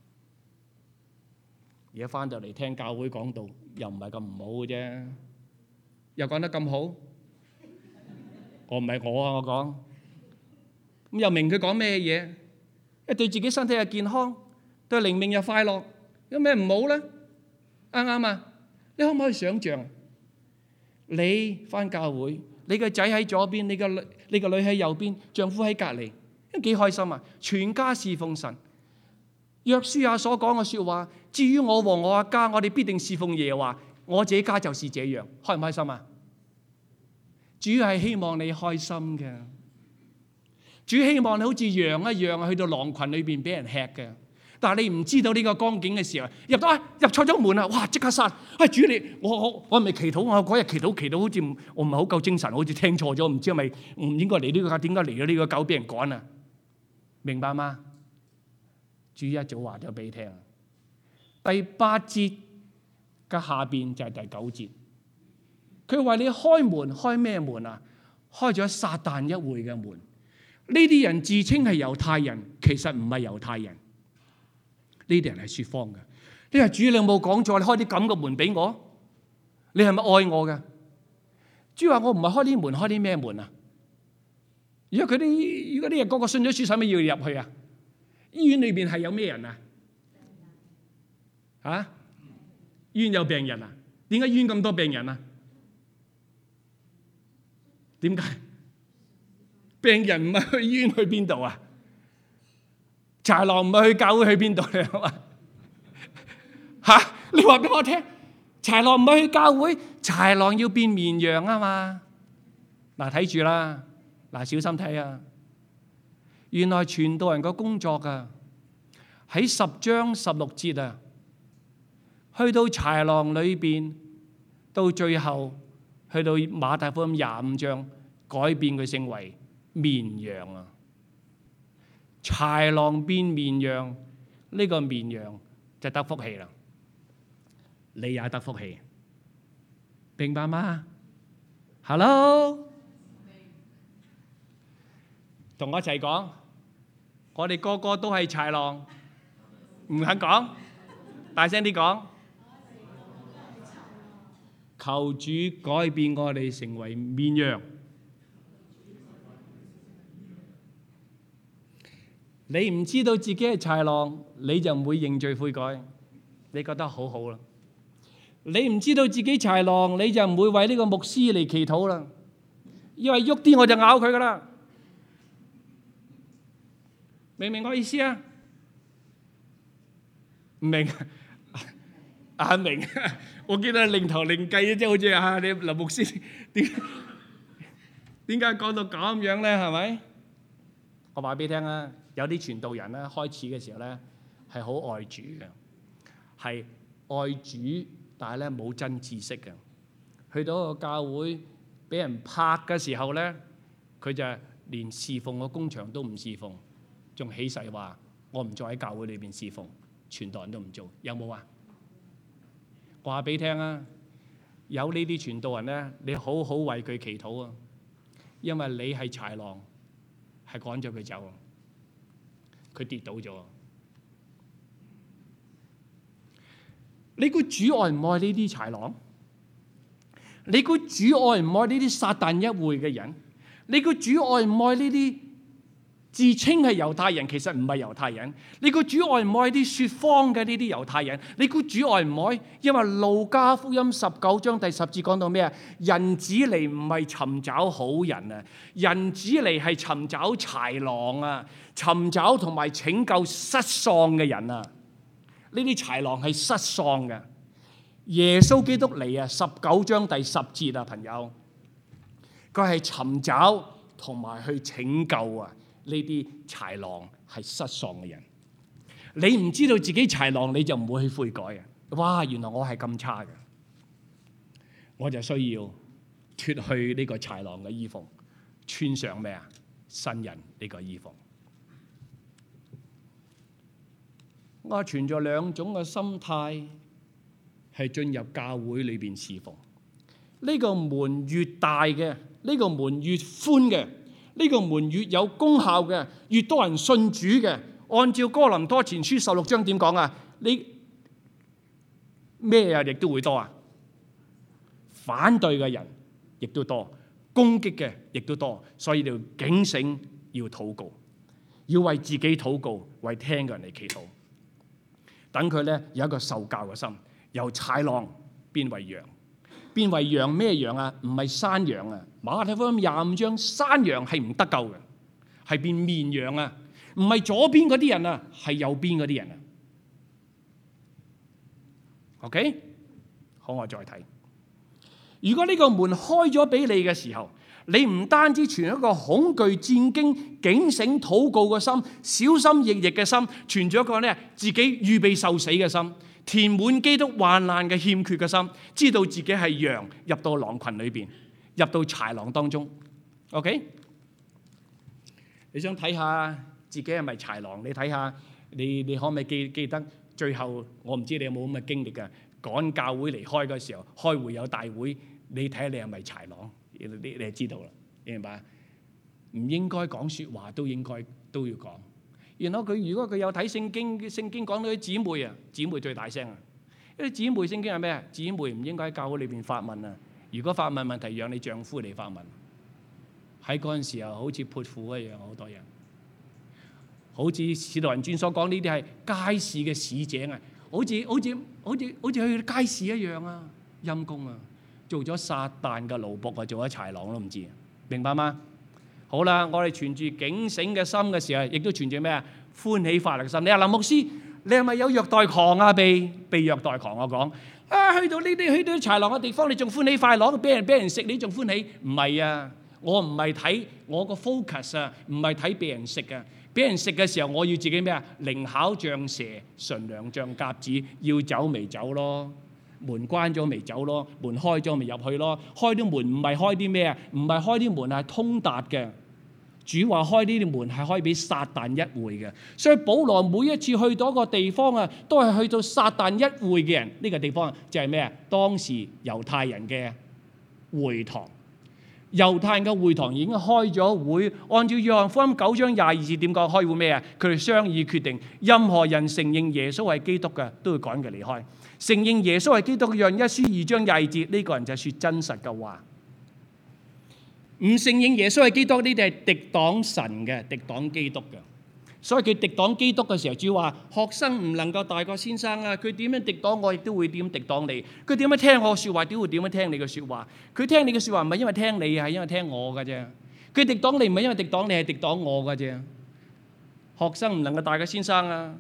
而家翻到嚟聽教會講道，又唔係咁唔好嘅啫，又講得咁好。我唔係我啊，我講咁又明佢講咩嘢？因為對自己身體又健康，對靈命又快樂。有咩唔好咧？啱唔啱啊？你可唔可以想像？你返教會，你個仔喺左邊，你個女你個女喺右邊，丈夫喺隔離，幾開心啊！全家侍奉神。約書亞所講嘅説話，至於我和我嘅家，我哋必定侍奉耶和華。我這家就是這樣，開唔開心啊？主要係希望你開心嘅。主希望你好似羊一樣去到狼群裏邊俾人吃嘅。但係你唔知道呢個光景嘅時候，入到啊入錯咗門啦，哇！即刻殺！啊主你，我我我係咪祈禱？我嗰日祈禱祈禱好似我唔係好夠精神，好似聽錯咗，唔知係咪唔應該嚟呢個教？點解嚟咗呢個教俾人趕啊？明白嗎？主一早話咗俾你聽。第八節嘅下邊就係第九節，佢為你開門，開咩門啊？開咗撒旦一會嘅門。呢啲人自稱係猶太人，其實唔係猶太人。呢啲人係説謊嘅。你話主，你有冇講錯？你開啲咁嘅門俾我，你係咪愛我嘅？主話我唔係開啲門，開啲咩門啊？如果佢啲如果啲人個個信咗主，使乜要入去啊？醫院裏邊係有咩人啊？啊？醫院有病人啊？點解醫院咁多病人啊？點解？病人唔係去醫院去邊度啊？豺狼唔係去教會去邊度啊？嚇！你話俾我聽，豺狼唔係去教會，豺狼要變綿羊啊嘛！嗱，睇住啦，嗱，小心睇啊！原來傳道人個工作啊，喺十章十六節啊，去到豺狼裏邊，到最後去到馬太福音廿五章，改變佢成為綿羊啊！豺狼變綿羊，呢個綿羊就得福氣啦。你也得福氣，明白嗎 ？Hello， 同我一齊講，我哋個個都係豺狼，唔肯講，大聲啲講。求主改變我哋成為綿羊。你唔知道自己係豺狼，你就唔會認罪悔改，你覺得好好啦。你唔知道自己豺狼，你就唔會為呢個牧師嚟祈禱啦，因為喐啲我就咬佢噶啦。明唔明我意思啊？唔明。 阿明，我見到另頭另計啫，好似啊你林牧師點點解講到咁樣咧？係咪？我話俾你聽啊，有啲傳道人咧開始嘅時候咧係好愛主嘅，係愛主，但係咧冇真知識嘅。去到一個教會俾人拍嘅時候咧，佢就連侍奉個工場都唔侍奉，仲起誓話我唔再喺教會裏邊侍奉，傳道人都唔做，有冇啊？話俾你聽啊，有呢啲傳道人咧，你好好為佢祈禱啊，因為你係豺狼，係趕咗佢走，佢跌倒咗。你估主愛唔愛呢啲豺狼？你估主愛唔愛呢啲撒但一會嘅人？你估主愛唔愛呢啲自稱係猶太人，其實唔係猶太人？你估主愛唔愛啲説謊嘅呢啲猶太人？你估主愛唔愛？因為路加福音十九章第十節講到咩啊？人子嚟唔係尋找好人啊，人子嚟係尋找豺狼啊，尋找同埋拯救失喪嘅人啊。呢啲豺狼係失喪嘅。耶穌基督嚟啊，十九章第十節啊，朋友，佢係尋找同埋去拯救啊呢啲豺狼係失喪嘅人。你唔知道自己豺狼，你就唔會去悔改啊！哇，原來我係咁差嘅，我就需要脱去呢個豺狼嘅衣服，穿上咩啊？新人呢個衣服。我存咗兩種嘅心態，係進入教會裏邊侍奉。呢個門越大嘅，呢個門越寬嘅，呢個門越有功效嘅，越多人信主嘅。按照哥林多前書十六章點講啊？你咩啊？亦都會多啊！反對嘅人亦都多，攻擊嘅亦都多，所以你要警醒，要禱告，要為自己禱告，為聽嘅人嚟祈禱。等佢咧有一個受教嘅心，由豺狼變為羊，變為羊咩羊啊？唔係山羊啊！馬太福音廿五章，山羊係唔得救嘅，係變綿羊啊！唔係左邊嗰啲人啊，係右邊嗰啲人啊。OK， 好，我再睇。如果呢個門開咗俾你嘅時候，你唔單止存一個恐懼戰驚、警醒禱告嘅心，小心翼翼嘅心，存咗一個咧自己預備受死嘅心，填滿基督患難嘅欠缺嘅心，知道自己係羊入到狼群裏邊，入到豺狼當中。OK， 你想睇下自己係咪豺狼？你睇下，你你可唔可以記記得最後？我唔知你有冇咁嘅經歷㗎。趕教會離開嘅時候，開會有大會，你睇下你係咪豺狼？你你就知道啦，你明白？唔應該講説話都應該都要講。然後佢如果佢有睇聖經，聖經講到啲姊妹啊，姊妹最大聲啊！因為姊妹聖經係咩啊？姊妹唔應該喺教會裏邊發問啊！如果發問問題，讓你丈夫嚟發問。喺嗰陣時候，好似潑婦一樣，好多人。好似《使徒行傳》所講呢啲係街市嘅市井啊，好似好似好似好似去街市一樣啊，陰公啊！做咗撒旦嘅奴僕啊，做咗豺狼都唔知，明白嗎？好啦，我哋存住警醒嘅心嘅時候，亦都存住咩啊？歡喜快樂嘅心。你話林牧師，你係咪有虐待狂啊？被被虐待狂我講啊，去到呢啲去到豺狼嘅地方，你仲歡喜快樂？俾人俾人食，你仲歡喜？唔係啊，我唔係睇我個 focus 啊，唔係睇俾人食啊。俾人食嘅時候，我要自己咩啊？靈巧像蛇，純良像鴿子，要走咪走咯。門關咗咪走咯，門開咗咪入去咯。開啲門唔係開啲咩啊？唔係開啲門係通達嘅。主話開呢啲門係開俾撒但一會嘅。所以保羅每一次去到一個地方啊，都係去到撒但一會嘅人。呢、這個地方就係咩啊？當時猶太人嘅會堂。猶太人嘅會堂已經開咗會，按照約翰福音九章廿二節點講開會咩啊？佢哋商議決定，任何人承認耶穌係基督嘅，都會趕佢離開。承認耶穌係基督嘅，約翰一書二章廿二節，呢、這個人就係說真實嘅話。唔承認耶穌係基督，呢啲係敵擋神嘅，敵擋基督嘅。所以佢敵擋基督嘅時候，主話學生唔能夠大過先生啊！佢點樣敵擋我，亦都會點敵擋你。佢點樣聽我説話，點會點樣聽你嘅説話。佢聽你嘅説話唔係因為聽你，係因為聽我嘅啫。佢敵擋你唔係因為敵擋你，係敵擋我嘅啫。學生唔能夠大過先生啊！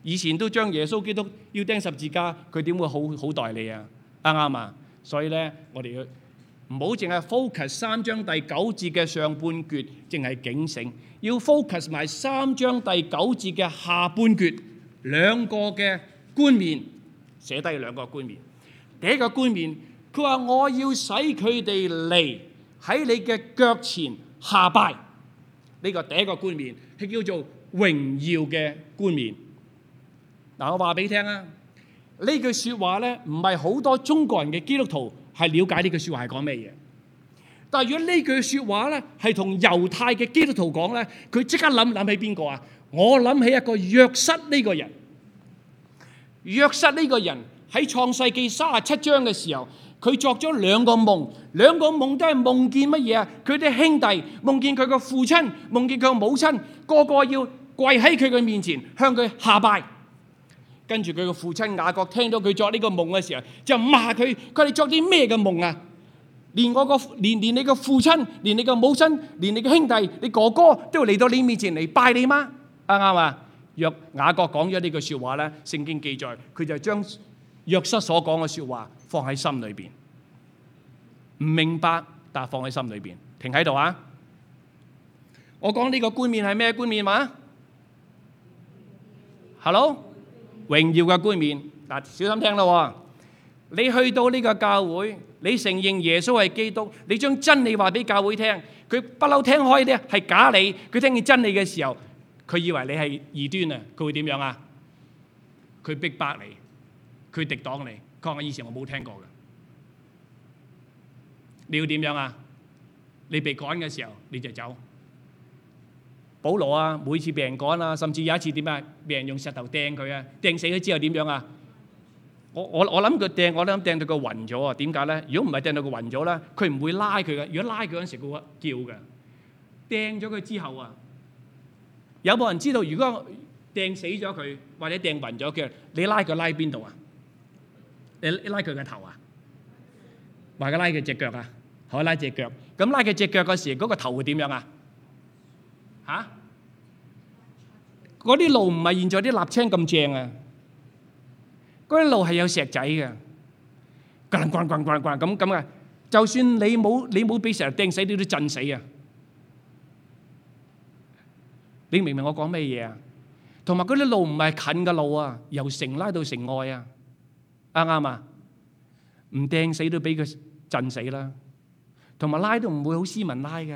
以前都將耶穌基督要釘十字架，佢點會好好待你啊？啱唔啱啊？所以咧，我哋要唔好淨係 focus 三章第九節嘅上半橛，淨係警醒，要 focus 埋三章第九節嘅下半橛，兩個嘅冠冕，寫低兩個冠冕。第一個冠冕，佢話我要使佢哋嚟喺你嘅腳前下拜。呢個第一個冠冕係叫做榮耀嘅冠冕。嗱，我話俾你聽啊，呢句説話咧，唔係好多中國人嘅基督徒係了解呢句説話係講咩嘢。但係如果呢句説話咧係同猶太嘅基督徒講咧，佢即刻諗諗起邊個啊？我諗起一個約瑟呢個人。約瑟呢個人喺創世記三十七章嘅時候，佢作咗兩個夢，兩個夢都係夢見乜嘢啊？佢啲兄弟夢見佢個父親，夢見佢個母親，個個要跪喺佢嘅面前向佢下拜。跟住佢個父親雅各聽到佢作呢個夢嘅時候，就罵佢：佢哋作啲咩嘅夢啊？連我個連連你個父親，連你個母親，連你個兄弟，你哥哥都要嚟到你面前嚟拜你嗎？啱唔啱啊？約雅各講咗呢句説話咧，聖經記載佢就將約瑟所講嘅説話放喺心裏邊，唔明白但係放喺心裏邊。停喺度啊！我講呢個冠冕係咩冠冕話？Hello？榮耀嘅冠冕，嗱，小心聽咯。你去到呢個教會，你承認耶穌係基督，你將真理話俾教會聽，佢不嬲聽開咧係假理，佢聽見真理嘅時候，佢以為你係異端啊，佢會點樣啊？佢逼迫你，佢敵擋你，佢話我以前我冇聽過嘅。你要點樣啊？你被趕嘅時候你就走。保羅啊，每次被人趕啊，甚至有一次點啊，被人用石頭掟佢啊，掟死咗之後點樣啊？我我我諗佢掟，我諗掟到佢暈咗啊！點解咧？如果唔係掟到佢暈咗咧，佢唔會拉佢嘅。如果拉佢嗰陣時，佢會叫嘅。掟咗佢之後啊，有冇人知道？如果掟死咗佢，或者掟暈咗佢，你拉佢拉邊度啊？你拉佢嘅頭啊？或者拉佢隻腳啊？可以拉隻腳。咁拉佢隻腳嗰時，嗰個頭會點樣啊？嚇！嗰啲路唔係現在啲瀝青咁正啊！嗰啲路係有石仔嘅，咣咣咣咣咣咁咁啊！就算你冇你冇俾石頭掟死，你都震死啊！你明唔明我講咩嘢啊？同埋嗰啲路唔係近嘅路啊，由城拉到城外啊，啱唔啱啊？唔掟死都俾佢震死啦！同埋拉都唔會好斯文拉㗎，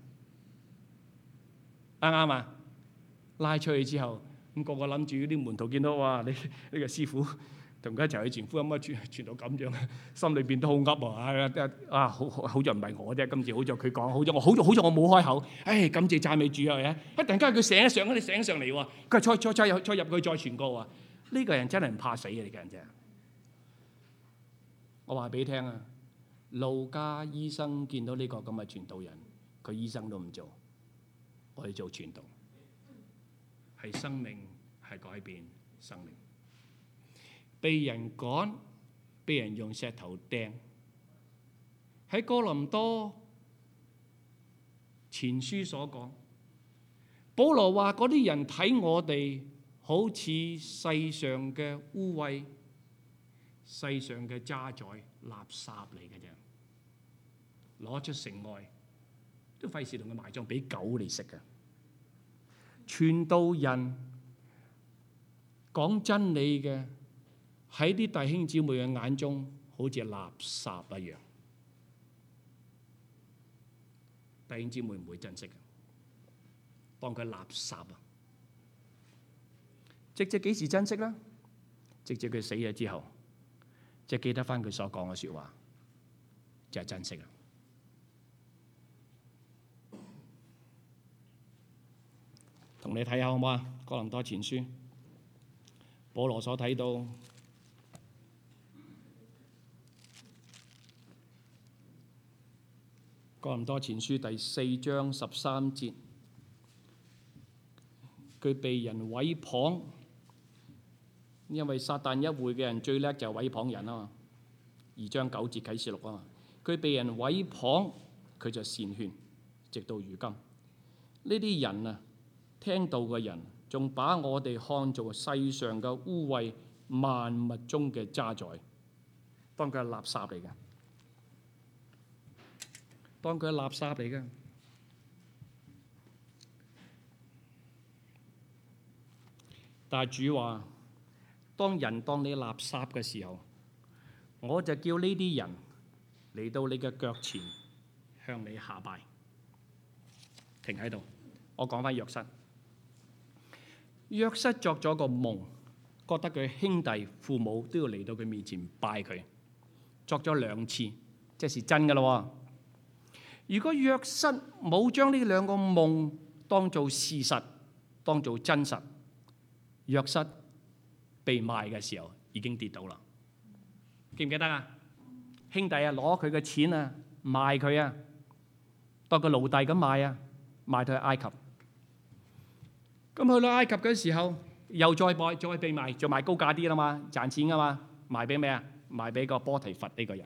啱唔啱啊？拉出去之後，咁個個諗住啲門徒見到哇，你呢個師傅同佢一齊去傳福音啊，傳傳到咁樣，心裏邊都好噏啊！啊，好好在唔係我啫，今次好在佢講，好在我好在好在我冇開口。唉，感謝讚美主啊！一突然間佢醒上，佢哋醒上嚟喎，佢再再再入再入去再傳告啊！呢個人真係唔怕死嘅，呢個人啫。我話俾你聽啊，路加醫生見到呢個咁嘅傳道人，佢醫生都唔做，我哋做傳道。係生命，係改變生命。被人趕，被人用石頭掟。喺哥林多前書所講，保羅話嗰啲人睇我哋好似世上嘅污穢、世上嘅渣滓、垃圾嚟嘅啫，攞出城外都費事同佢埋葬，俾狗嚟食嘅。傳道人講真理嘅，喺啲弟兄姊妹嘅眼中好似垃圾一樣，弟兄姊妹唔會珍惜嘅，當佢垃圾啊！直至幾時珍惜咧？直至佢死咗之後，即係記得翻佢所講嘅説話，就係珍惜啦。同你睇下好唔好啊？哥林多前書，保羅所睇到哥林多前書第四章十三節，佢被人毀謗，因為撒但一會嘅人最叻就係毀謗人啊嘛。二章九節啟示錄啊嘛，佢被人毀謗，佢就善勸，直到如今。呢啲人啊〜聽道嘅人仲把我哋看做世上嘅污穢，萬物中嘅渣滓，當佢係垃圾嚟嘅，當佢係垃圾嚟嘅。但係主話，當人當你垃圾嘅時候，我就叫呢啲人嚟到你嘅腳前，向你下拜。停喺度，我講翻約瑟。約瑟作咗個夢，覺得佢兄弟父母都要嚟到佢面前拜佢，作咗兩次，即係真㗎啦。如果約瑟冇將呢兩個夢當做事實，當做真實，約瑟被賣嘅時候已經跌倒啦。記唔記得啊？兄弟啊，攞佢嘅錢啊，賣佢啊，當個奴隸咁賣啊，賣到去埃及。咁去到埃及嘅時候，又再賣，再被賣，再賣高價啲啦嘛，賺錢噶嘛，賣俾咩啊？賣俾個波提乏呢個人。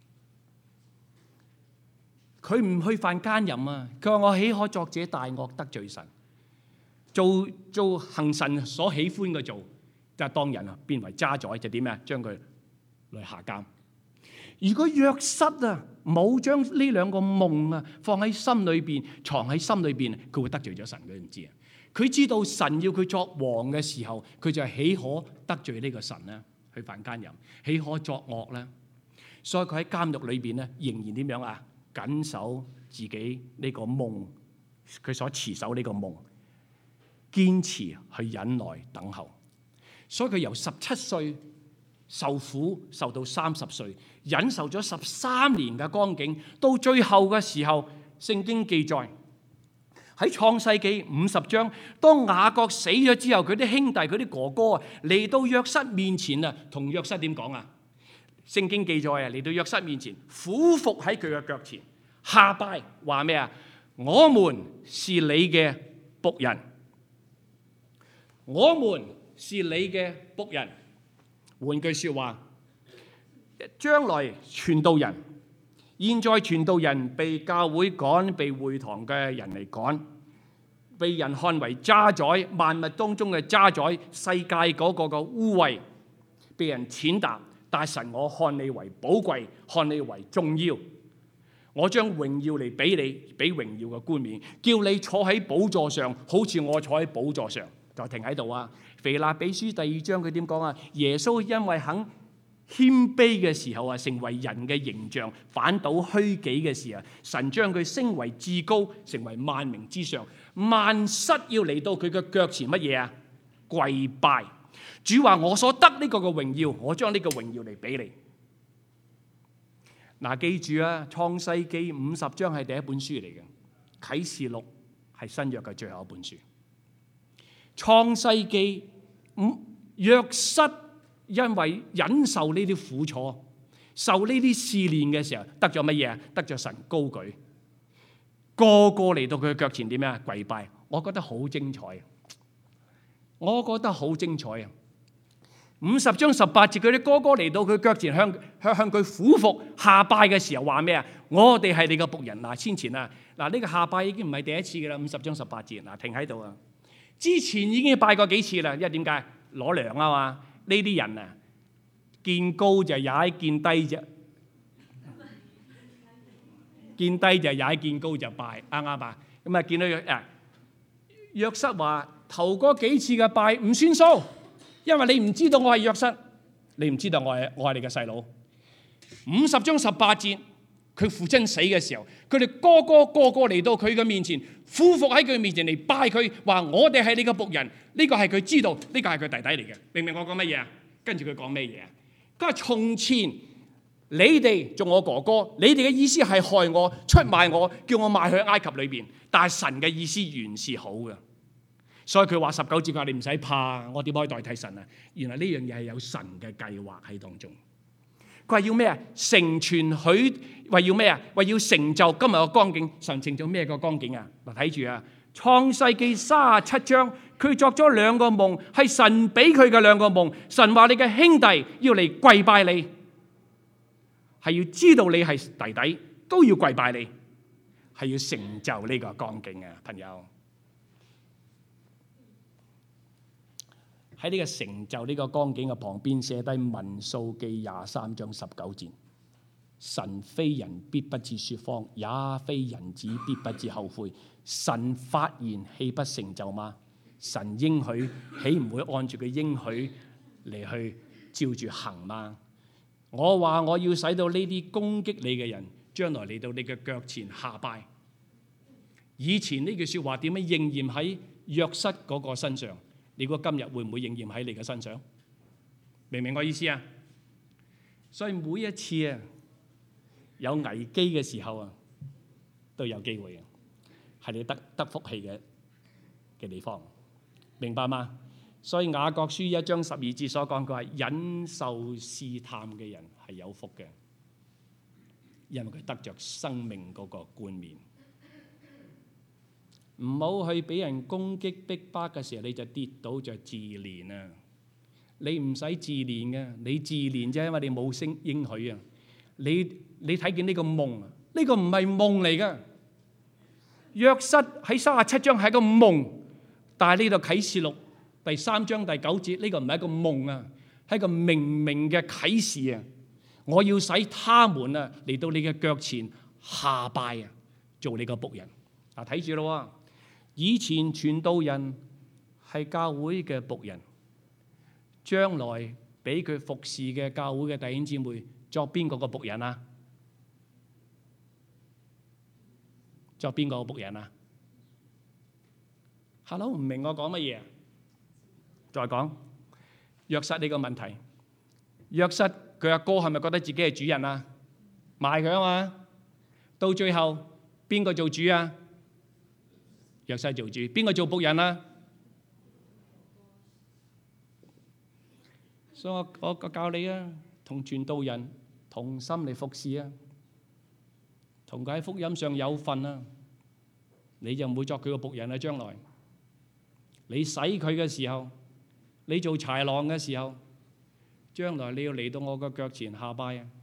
佢唔去犯奸淫啊！佢話我豈可作這大惡得罪神？做做行神所喜歡嘅做，就當人啊變為渣滓，就點啊？將佢嚟下監。如果約瑟啊冇將呢兩個夢啊放喺心裏邊，藏喺心裏邊，佢會得罪咗神，佢唔知啊。佢知道神要佢作王嘅時候，佢就豈可得罪呢個神呢？去犯奸淫，豈可作惡呢？所以佢喺監獄裏邊呢，仍然點樣啊？緊守自己呢個夢，佢所持守呢個夢，堅持去忍耐等候。所以佢由十七歲受苦受到三十歲，忍受咗十三年嘅光景，到最後嘅時候，聖經記載喺創世記五十章，當雅各死咗之後，佢啲兄弟佢啲哥哥啊嚟到約瑟面前啊，同約瑟點講啊？聖經記載啊，嚟到約瑟面前，俯伏喺佢嘅腳前下拜，話咩啊？我們是你嘅僕人，我們是你嘅僕人。換句說話，將來傳道人，現在傳道人被教會趕，被會堂嘅人嚟趕，被人看為渣滓，萬物當中嘅渣滓，世界嗰個嘅污穢，被人踐踏。但神，我看你為寶貴，看你為重要，我將榮耀嚟俾你，俾榮耀嘅冠冕，叫你坐喺寶座上，好似我坐喺寶座上。就停喺度啊！腓立比書第二章佢點講啊？耶穌因為肯謙卑嘅時候啊，成為人嘅形象，反倒虛己嘅時候，神將佢升為至高，成為萬名之上，萬膝要嚟到佢嘅腳前乜嘢啊？跪拜。主話：我所得呢個嘅榮耀，我將呢個榮耀嚟俾你。嗱，記住啊，創世記五十章係第一本書嚟嘅，啟示錄係新約嘅最後一本書。創世記約瑟因為忍受呢啲苦楚，受呢啲試煉嘅時候，得咗乜嘢啊？得咗神高舉，個個嚟到佢嘅腳前點樣跪拜？我覺得好精彩，我覺得好精彩啊！五十章十八節，佢啲哥哥嚟到佢腳前向向向佢俯伏下拜嘅時候，話咩啊？我哋係你嘅僕人。嗱，先前啊，嗱、這、呢個下拜已經唔係第一次噶啦。五十章十八節，嗱，停喺度啊！之前已經拜過幾次啦，因為點解？攞糧啊嘛！呢啲人啊，見高就踩，見低就見低就踩，見高就拜，啱唔啱啊？咁啊，見到約啊約瑟話頭嗰幾次嘅拜唔算數。因為你唔知道我係約瑟，你唔知道我係我係你嘅細佬。五十章十八節，佢父親死嘅時候，佢哋哥哥個個嚟到佢嘅面前，俯伏喺佢面前嚟拜佢，話我哋係你嘅僕人。呢個係佢知道，呢個係佢弟弟嚟嘅。明唔明我講乜嘢啊？跟住佢講咩嘢啊？佢話從前你哋做我哥哥，你哋嘅意思係害我、出賣我，叫我賣去埃及裏邊。但係神嘅意思原是好嘅。所以佢話十九節，佢話你唔使怕，我點可以代替神啊？原來呢樣嘢係有神嘅計劃喺當中。佢話要咩啊？成全許，話要咩啊？話要成就今日嘅光景。神成就咩個光景啊？嗱，睇住啊，創世記三十七章，佢作咗兩個夢，係神俾佢嘅兩個夢。神話你嘅兄弟要嚟跪拜你，係要知道你係弟弟，都要跪拜你，係要成就呢個光景啊，朋友。 喺呢個成就呢個光景嘅旁邊寫低民數記廿三章十九節：神非人必不至說謊，也非人子必不至後悔。神發言豈不成就嗎？神應許豈唔會按住佢應許嚟去照住行嗎？我話我要使到呢啲攻擊你嘅人，將來嚟到你嘅腳前下拜。以前呢句說話點樣應驗喺約瑟嗰個身上？你估今日會唔會應驗喺你嘅身上？明唔明我意思啊？所以每一次啊有危機嘅時候啊，都有機會嘅，係你得得福氣嘅嘅地方，明白嗎？所以雅各書一章十二節所講，佢話忍受試探嘅人係有福嘅，因為佢得着生命嗰個冠冕。唔好去俾人攻擊逼迫嘅時候，你就跌倒就自憐啊！你唔使自憐嘅，你自憐啫，因為你冇聲應許啊！你你睇見呢個夢啊？呢個唔係夢嚟噶。約瑟喺三十七章係一個夢，但係呢度啟示錄第三章第九節呢個唔係一個夢啊，係一個明明嘅啟示啊！我要使他們啊嚟到你嘅腳前下拜啊，做你個僕人。嗱，睇住咯，以前傳道人係教會嘅僕人，將來俾佢服侍嘅教會嘅弟兄姊妹作邊個個僕人啊？作邊個個僕人啊 ？Hello， 唔明我講乜嘢？再講約瑟呢個問題，約瑟佢阿哥係咪覺得自己係主人啊？賣佢啊嘛，到最後邊個做主啊？約瑟做主，邊個做僕人啊？所以我我教你啊，同傳道人同心嚟服侍啊，同佢喺福音上有份啊，你就唔會作佢個僕人啊。將來你使佢嘅時候，你做豺狼嘅時候，將來你要嚟到我個腳前下拜啊。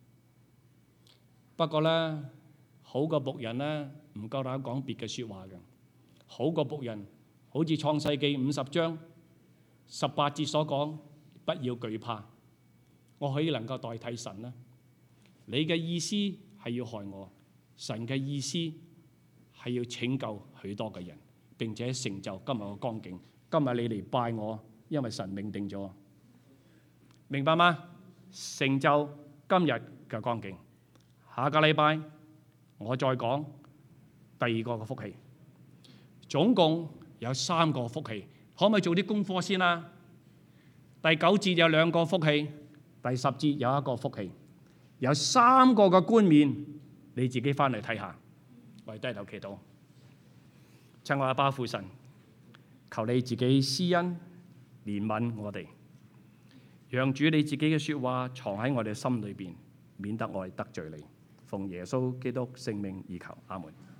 不過咧，好個僕人咧，唔夠膽講別嘅説話嘅。好個僕人，好似創世記五十章十八節所講，不要懼怕，我可以能夠代替神啦。你嘅意思係要害我，神嘅意思係要拯救許多嘅人，並且成就今日嘅光景。今日你嚟拜我，因為神命定咗，明白嗎？成就今日嘅光景。下個禮拜我再講第二個嘅福氣。總共有三個福氣，可唔可以做啲功課先啊？第九節有兩個福氣，第十節有一個福氣，有三個嘅冠冕，你自己翻嚟睇下。我哋低頭祈禱，親愛阿爸父神，求你自己施恩憐憫我哋，讓主你自己嘅說話藏喺我哋心裏邊，免得我哋得罪你。奉耶穌基督聖名而求，阿門。